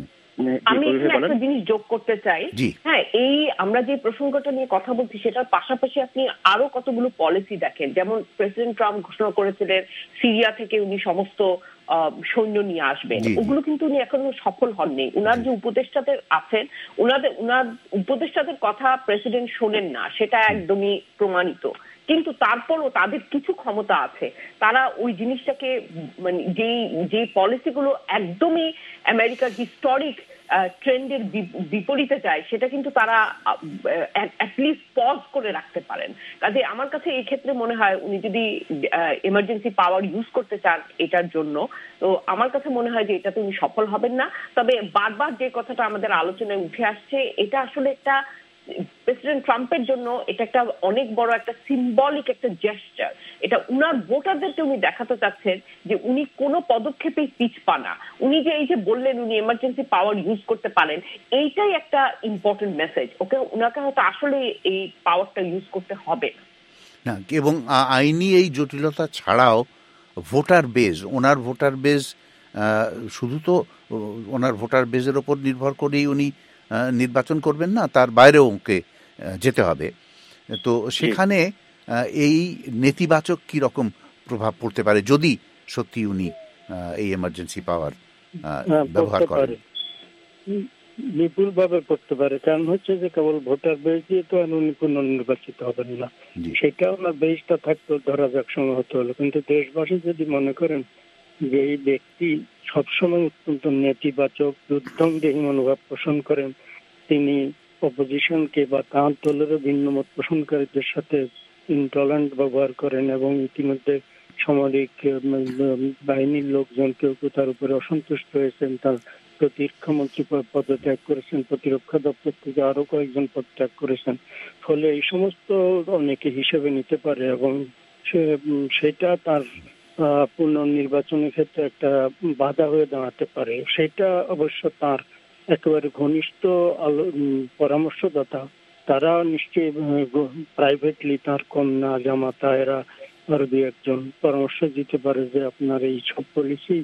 আমি একটা জিনিস যোগ করতে চাই। হ্যাঁ, এই আমরা যে প্রসঙ্গটা নিয়ে কথা বলছি, সেটার পাশাপাশি আপনি আরো কতগুলো পলিসি দেখেন। যেমন প্রেসিডেন্ট ট্রাম্প ঘোষণা করেছিলেন সিরিয়া থেকে উনি সমস্ত সৈন্য নিয়ে আসবেন, ওগুলো কিন্তু উনি এখনো সফল হননি। উনার যে উপদেষ্টাদের আছেন, উনাদের উনার উপদেষ্টাদের কথা প্রেসিডেন্ট শোনেন না, সেটা একদমই প্রমাণিত। কিন্তু তারপরও তাদের কিছু ক্ষমতা আছে, তারা ওই জিনিসটাকে, মানে যেই যে পলিসিগুলো একদমই আমেরিকার হিস্টোরিক ট্রেন্ডের বিপরীতে যায়, সেটা কিন্তু তারা অ্যাটলিস্ট পজ করে রাখতে পারেন। কাজে আমার কাছে এই ক্ষেত্রে মনে হয় উনি যদি এমার্জেন্সি পাওয়ার ইউজ করতে চান এটার জন্য, তো আমার কাছে মনে হয় যে এটাতে উনি সফল হবেন না। তবে বারবার যে কথাটা আমাদের আলোচনায় উঠে আসছে, এটা আসলে একটা প্রেসিডেন্ট ট্রাম্পের জন্য এটা একটা অনেক বড় একটা সিম্বলিক একটা জেস্টার। এটা উনার ভোটারদেরকে উনি দেখাতে চাচ্ছেন যে উনি কোনো পদক্ষেপেই পিছপা না। উনি যে এই যে বললেন উনি এমার্জেন্সি পাওয়ার ইউজ করতে পারেন, এইটাই একটা ইম্পর্টেন্ট মেসেজ। ওকে, উনাকে হয়তো আসলে এই পাওয়ারটা ইউজ করতে হবে না। এবং আইনি এই জটিলতা ছাড়াও ভোটার বেজ, ওনার ভোটার বেজ শুধু তো ওনার ভোটার বেজের ওপর নির্ভর করেই উনি নির্বাচন করবেন না, তার বাইরেও ওকে যেতে হবে। তো সেখানে এই নেতিবাচক কি রকম প্রভাব পড়তে পারে যদি সত্যি উনি এই এমার্জেন্সি পাওয়ার ব্যবহার করেন? বিপুল ভাবে করতে পারে। কারণ হচ্ছে যে কেবল ভোটার বেজ দিয়ে তো উনি পুনর্নির্বাচিত হবেন না, সেটাও না বেজটা থাকতো ধরা যাক সময় হতে হলো। কিন্তু দেশবাসী যদি মনে করেন যে এই ব্যক্তি সবসময় অত্যন্ত নেতিবাচক যুদ্ধংদেহী মনোভাব পোষণ করেন, তিনি অপোজিশনকে বা তাঁর দলেরও ভিন্ন মত পোষণকারীদের সাথে ইনটলারেন্ট ব্যবহার করেন এবং ইতিমধ্যে সামরিক বাহিনীর লোকজন কেউ কেউ তার উপরে অসন্তুষ্ট হয়েছেন, তার প্রতিরক্ষামন্ত্রী পদত্যাগ করেছেন, প্রতিরক্ষা দপ্তর থেকে আরো কয়েকজন পদত্যাগ করেছেন। ফলে এই সমস্ত অনেকে হিসেবে নিতে পারে এবং সেটা তার পুনর্নির্বাচনের ক্ষেত্রে একটা বাধা হয়ে দাঁড়াতে পারে। সেটা অবশ্য তার একেবারে ঘনিষ্ঠ আলো পরামর্শদাতা তারা নিশ্চয়ই প্রাইভেটলি তার কন্যা জামাতা এরা আরো দুই একজন পরামর্শ দিতে পারে যে আপনার এই সব পলিসি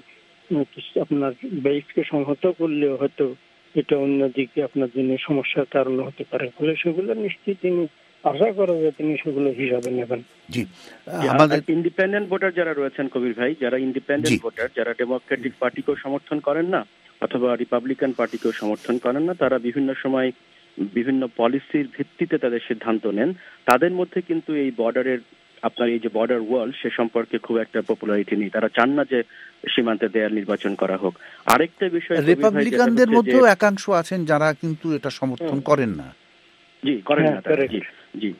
আপনার বেসকে সংহত করলেও হয়তো এটা অন্যদিকে আপনার জন্য সমস্যার কারণ হতে পারে। ফলে সেগুলো নিশ্চয়ই তিনি আশা করা যায় তিনি সেগুলো হিসাবে নেবেন। জি, আমাদের ইন্ডিপেন্ডেন্ট ভোটার যারা রয়েছেন কবির ভাই, যারা ইন্ডিপেন্ডেন্ট ভোটার, যারা ডেমোক্রেটিক পার্টিকেও সমর্থন করেন না অথবা রিপাবলিকান পার্টিকেও সমর্থন করেন না, তারা বিভিন্ন সময় বিভিন্ন পলিসির ভিত্তিতে তাদের সিদ্ধান্ত নেন। তাদের মধ্যে কিন্তু এই বর্ডারের আপনার এই যে বর্ডার ওয়াল সে সম্পর্কে খুব একটা পপুলারিটি নেই। তারা চান না যে সীমান্তে দেয়াল নির্বাচন করা হোক। আরেকটা বিষয়, রিপাবলিকানদের মধ্যেও একাংশ আছেন যারা কিন্তু এটা সমর্থন করেন না। জি, করেন না তারা। জি জি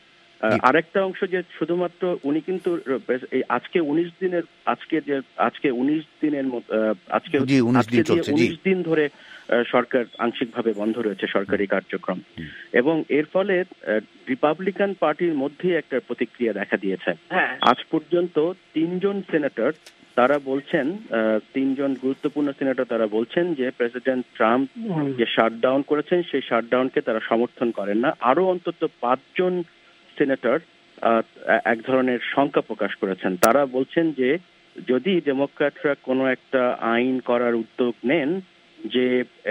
আরেকটা অংশ যে শুধুমাত্র উনি কিন্তু এই আজকে উনিশ দিনের আজকে যে আজকে উনিশ দিনের আজকে উনিশ দিন ধরে সরকার আংশিকভাবে বন্ধ রয়েছে সরকারি কার্যক্রম, এবং এর ফলে রিপাবলিকান পার্টির মধ্যে একটা প্রতিক্রিয়া দেখা দিয়েছে। আজ পর্যন্ত তিনজন সেনেটর তারা বলছেন, তিনজন গুরুত্বপূর্ণ সেনেটর তারা বলছেন যে প্রেসিডেন্ট ট্রাম্প যে শাটডাউন করেছেন সেই শাটডাউনকে তারা সমর্থন করেন না। আরো অন্তত পাঁচজন সেনেটর এক ধরনের শঙ্কা প্রকাশ করেছেন। তারা বলছেন যে যদি ডেমোক্র্যাটরা কোনো একটা আইন করার উদ্যোগ নেন যে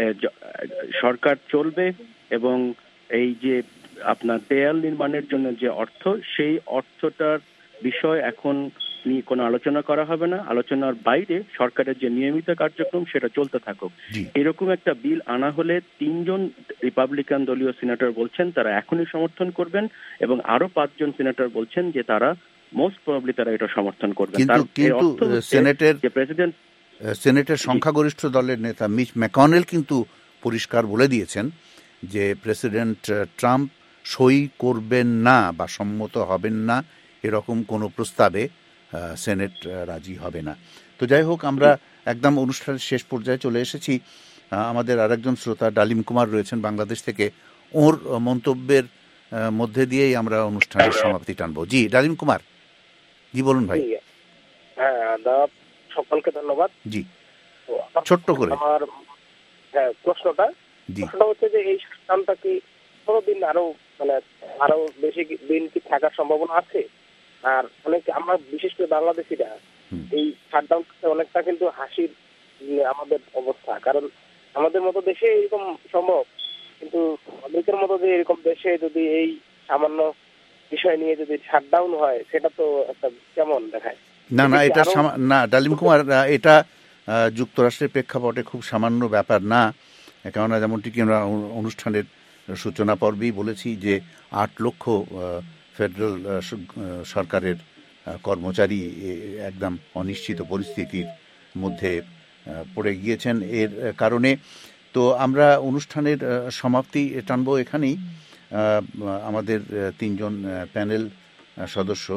সরকার চলবে এবং এই যে আপনার দেয়াল নির্মাণের জন্য যে অর্থ, সেই অর্থটার বিষয় এখন নিয়ে কোনো আলোচনা করা হবে না, আলোচনার বাইরে সরকারের যে নিয়মিত কার্যক্রম সেটা চলতে থাকুক। এরকম একটা বিল আনা হলে তিনজন রিপাবলিকান দলীয় সিনেটর বলছেন তারা এখনই সমর্থন করবেন এবং আরো পাঁচজন সিনেটর বলছেন যে তারা মোস্ট প্রবাবলি তারা এটা সমর্থন করবেন। কিন্তু সেনেটের যে প্রেসিডেন্ট সেনেটের সংখ্যাগরিষ্ঠ দলের নেতা মিচ ম্যাকনেল কিন্তু পরিষ্কার বলে দিয়েছেন যে প্রেসিডেন্ট ট্রাম্প সই করবেন না বা সম্মত হবেন না এরকম কোনো প্রস্তাবে সেনেট রাজি হবে না। তো যাই হোক, আমরা একদম অনুষ্ঠানের শেষ পর্যায়ে চলে এসেছি। আমাদের আরেকজন শ্রোতা ডালিম কুমার রয়েছেন বাংলাদেশ থেকে, ওর মন্তব্যের মধ্যে দিয়েই আমরা অনুষ্ঠানের সমাপ্তি টানবো। জি ডালিম কুমার, জি বলুন ভাই। হ্যাঁ, সকলকে ধন্যবাদ। জি, ছোট্ট করে আমার হ্যাঁ প্রশ্নটা প্রশ্নটা হচ্ছে যে এই সিস্টেমটা কি কোনোদিন আরো মানে আরো বেশি দিন কি থাকার সম্ভাবনা আছে? আর অনেক আমরা বিশেষ করে বাংলাদেশিরা এই শাটডাউন অনেকটা কিন্তু হাসির আমাদের অবস্থা, কারণ আমাদের মতো দেশে এরকম সম্ভব, কিন্তু আমেরিকার মতো যে এরকম দেশে যদি এই সামান্য বিষয় নিয়ে যদি শাটডাউন হয় সেটা তো একটা কেমন দেখায়। না না এটা না ডালিম কুমার, এটা যুক্তরাষ্ট্রের প্রেক্ষাপটে খুব সামান্য ব্যাপার না। কেননা যেমনটি কি আমরা অনুষ্ঠানের সূচনা পর্বেই বলেছি যে আট লক্ষ ফেডারেল সরকারের কর্মচারী একদম অনিশ্চিত পরিস্থিতির মধ্যে পড়ে গিয়েছেন। এর কারণে তো আমরা অনুষ্ঠানের সমাপ্তি টানবো এখানেই। আমাদের তিনজন প্যানেল সদস্য,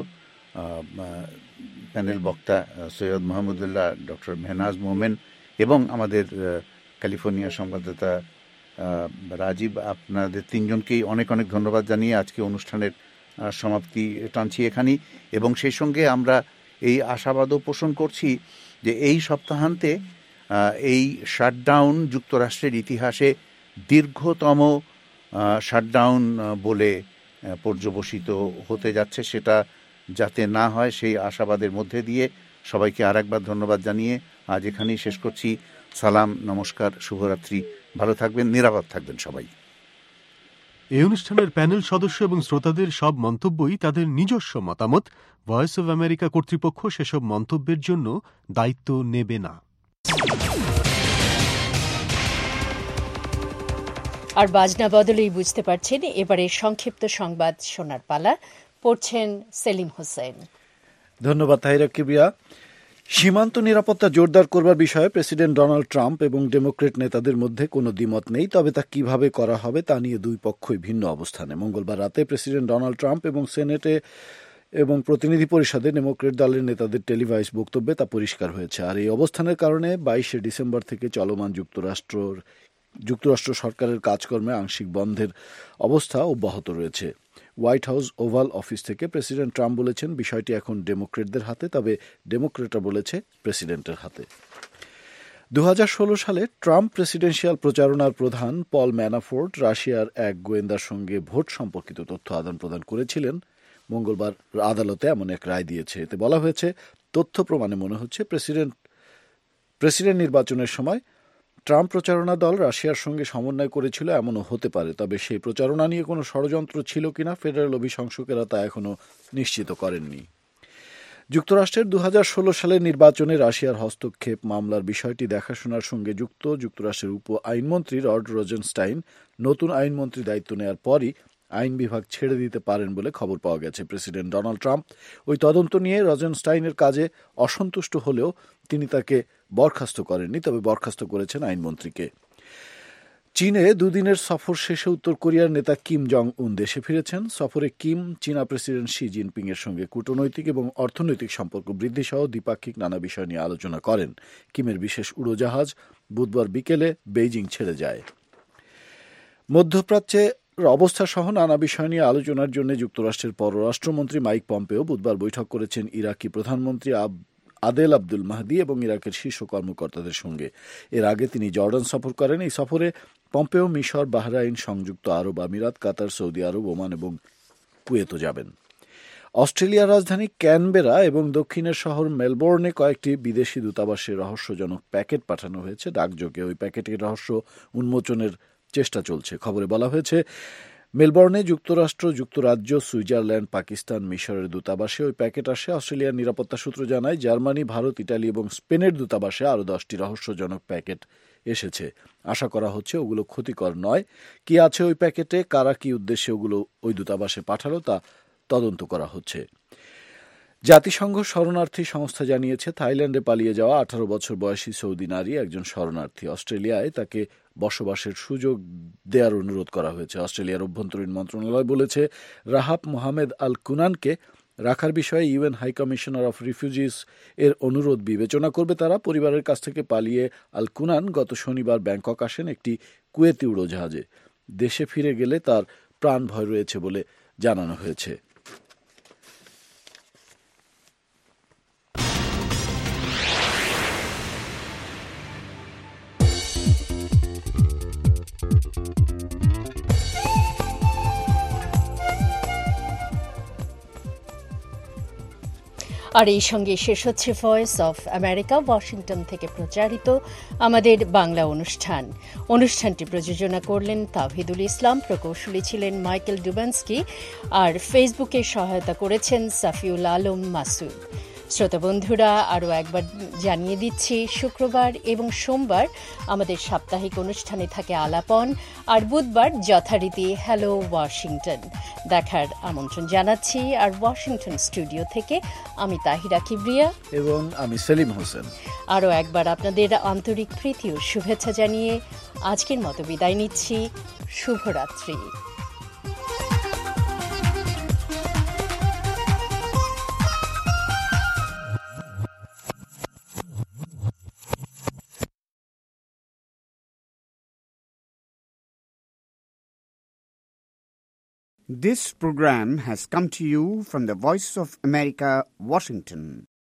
প্যানেল বক্তা সৈয়দ মাহমুদুল্লাহ, ডক্টর মেহনাজ মোমেন এবং আমাদের ক্যালিফোর্নিয়া সংবাদদাতা রাজীব, আপনাদের তিনজনকেই অনেক অনেক ধন্যবাদ জানিয়ে আজকে অনুষ্ঠানের সমাপ্তি টানছি এখানেই, এবং সেই সঙ্গে আমরা এই আশাবাদও পোষণ করছি যে এই সপ্তাহান্তে এই শাটডাউন যুক্তরাষ্ট্রের ইতিহাসে দীর্ঘতম শাটডাউন বলে পর্যবসিত হতে যাচ্ছে, সেটা যাতে না হয় সেই আশাবাদের মধ্যে দিয়ে সবাইকে আর একবার ধন্যবাদ জানিয়ে আজ এখানেই শেষ করছি। সালাম, নমস্কার, শুভরাত্রি, ভালো থাকবেন, নিরাপদ থাকবেন সবাই। এই অনুষ্ঠানের প্যানেল সদস্য এবং শ্রোতাদের সব মন্তব্যই তাদের নিজস্ব মতামত। ভয়েস অব আমেরিকা কর্তৃপক্ষ সেসব মন্তব্যের জন্য দায়িত্ব নেবে না। আর বাজনা বদলেই বুঝতে পারছেন এবারে সংক্ষিপ্ত সংবাদ শোনার পালা। পড়ছেন সেলিম হোসেন। ধন্যবাদ তাহিরা কিবরিয়া। সীমান্ত নিরাপত্তা জোরদার করবার বিষয়ে প্রেসিডেন্ট ডোনাল্ড ট্রাম্প এবং ডেমোক্রেট নেতাদের মধ্যে কোনো দ্বিমত নেই, তবে তা কিভাবে করা হবে তা নিয়ে দুই পক্ষই ভিন্ন অবস্থানে। মঙ্গলবার রাতে প্রেসিডেন্ট ডোনাল্ড ট্রাম্প এবং সেনেটে এবং প্রতিনিধি পরিষদে ডেমোক্রেট দলের নেতাদের টেলিভয়েস বক্তব্যে তা পরিষ্কার হয়েছে। আর এই অবস্থানের কারণে বাইশে ডিসেম্বর থেকে চলমান যুক্তরাষ্ট্র যুক্তরাষ্ট্র সরকারের কাজকর্মে আংশিক বন্ধের অবস্থা অব্যাহত রয়েছে। হোয়াইট হাউস ওভাল অফিস থেকে প্রেসিডেন্ট ট্রাম্প বলেছেন বিষয়টি এখন ডেমোক্রেটদের হাতে, তবে ডেমোক্রেটরা বলেছে প্রেসিডেন্টের হাতে। দু হাজার ষোলো সালে ট্রাম্প প্রেসিডেন্সিয়াল প্রচারণার প্রধান পল ম্যানাফোর্ট রাশিয়ার এক গোয়েন্দার সঙ্গে ভোট সম্পর্কিত তথ্য আদান প্রদান করেছিলেন। মঙ্গলবার আদালতে এমন এক রায় দিয়েছে। এতে বলা হয়েছে, তথ্য প্রমাণে মনে হচ্ছে প্রেসিডেন্ট প্রেসিডেন্ট নির্বাচনের সময় ট্রাম্প প্রচারণা দল রাশিয়ার সঙ্গে সমন্বয় করেছিল এমনও হতে পারে, তবে সেই প্রচারণা নিয়ে কোনো ষড়যন্ত্র ছিল কিনা ফেডারেল অভিশংসকেরা তা এখনও নিশ্চিত করেননি। যুক্তরাষ্ট্রের দু হাজার ষোলো সালের নির্বাচনে রাশিয়ার হস্তক্ষেপ মামলার বিষয়টি দেখাশোনার সঙ্গে যুক্ত যুক্তরাষ্ট্রের উপ আইনমন্ত্রী রড রোজেনস্টাইন নতুন আইনমন্ত্রী দায়িত্ব নেওয়ার পরই আইন বিভাগ ছেড়ে দিতে পারেন বলে খবর পাওয়া গেছে। প্রেসিডেন্ট ডোনাল্ড ট্রাম্প ওই তদন্ত নিয়ে রোজেনস্টাইনের কাজে অসন্তুষ্ট হলেও তিনি তাকে বরখাস্ত করেননি, তবে বরখাস্ত করেছেন আইনমন্ত্রীকে। চীনে দুদিনের সফর শেষে উত্তর কোরিয়ার নেতা কিম জং উন দেশে ফিরেছেন। সফরে কিম চীনা প্রেসিডেন্ট শি জিনপিং এর সঙ্গে কূটনৈতিক এবং অর্থনৈতিক সম্পর্ক বৃদ্ধি সহ দ্বিপাক্ষিক নানা বিষয় নিয়ে আলোচনা করেন। কিমের বিশেষ উড়োজাহাজ বুধবার বিকেলে বেইজিং ছেড়ে যায়। মধ্যপ্রাচ্যে অবস্থা সহ নানা বিষয় নিয়ে আলোচনার জন্য যুক্তরাষ্ট্রের পররাষ্ট্রমন্ত্রী মাইক পম্পেও বুধবার বৈঠক করেছেন ইরাকি প্রধানমন্ত্রী আদেল আব্দুল মাহদি এবং ইরাকের শীর্ষ কর্মকর্তাদের সঙ্গে। এর আগে তিনি জর্ডান সফর করেন। এই সফরে পম্পেও মিশর, বাহরাইন, সংযুক্ত আরব আমিরাত, কাতার, সৌদি আরব, ওমান এবং কুয়েতও যাবেন। অস্ট্রেলিয়ার রাজধানী ক্যানবেরা এবং দক্ষিণের শহর মেলবোর্নে কয়েকটি বিদেশি দূতাবাসে রহস্যজনক প্যাকেট পাঠানো হয়েছে ডাকযোগে। ওই প্যাকেটের রহস্য উন্মোচনের চেষ্টা চলছে। খবরে বলা হয়েছে, মেলবোর্নে যুক্তরাষ্ট্র, যুক্তরাজ্য, সুইজারল্যান্ড, পাকিস্তান, মিশরের দূতাবাসে ওই প্যাকেট আসে। অস্ট্রেলিয়ার নিরাপত্তা সূত্র জানায়, জার্মানি, ভারত, ইটালি এবং স্পেনের দূতাবাসে আরও দশটি রহস্যজনক প্যাকেট এসেছে। আশা করা হচ্ছে ওগুলো ক্ষতিকর নয়। কি আছে ওই প্যাকেটে, কারা কি উদ্দেশ্যে ওগুলো ওই দূতাবাসে পাঠালো তা তদন্ত করা হচ্ছে। জাতিসংঘ শরণার্থী সংস্থা জানিয়েছে, থাইল্যান্ডে পালিয়ে যাওয়া আঠারো বছর বয়সী সৌদি নারী একজন শরণার্থী। অস্ট্রেলিয়ায় তাকে বসবাসের সুযোগ দেওয়ার অনুরোধ করা হয়েছে। অস্ট্রেলিয়ার অভ্যন্তরীণ মন্ত্রণালয় বলেছে, রাহাব মোহামেদ আল কুনানকে রাখার বিষয়ে UN high commissioner of refugees এর অনুরোধ বিবেচনা করবে তারা। পরিবারের কাছ থেকে পালিয়ে আল কুনান গত শনিবার ব্যাংকক আসেন একটি কুয়েতি উড়োজাহাজে। দেশে ফিরে গেলে তার প্রাণ ভয় রয়েছে বলে জানানো হয়েছে। আর এই সঙ্গে শেষ হচ্ছে ভয়েস অফ আমেরিকা ওয়াশিংটন থেকে প্রচারিত আমাদের বাংলা অনুষ্ঠান। অনুষ্ঠানটি প্রযোজনা করলেন তাওহিদুল ইসলাম, প্রকৌশলী ছিলেন মাইকেল ডুবান্সকি, আর ফেসবুকে সহায়তা করেছেন সাফিউল আলম মাসুদ। শ্রোতা বন্ধুরা, আরও একবার জানিয়ে দিচ্ছি, শুক্রবার এবং সোমবার আমাদের সাপ্তাহিক অনুষ্ঠানে থাকে আলাপন, আর বুধবার যথারীতি হ্যালো ওয়াশিংটন দেখার আমন্ত্রণ জানাচ্ছি। আর ওয়াশিংটন স্টুডিও থেকে আমি তাহিরা কিবরিয়া এবং আমি সেলিম হোসেন আরও একবার আপনাদের আন্তরিক প্রীতি ও শুভেচ্ছা জানিয়ে আজকের মতো বিদায় নিচ্ছি। শুভরাত্রি। This program has come to you from the Voice of America, Washington.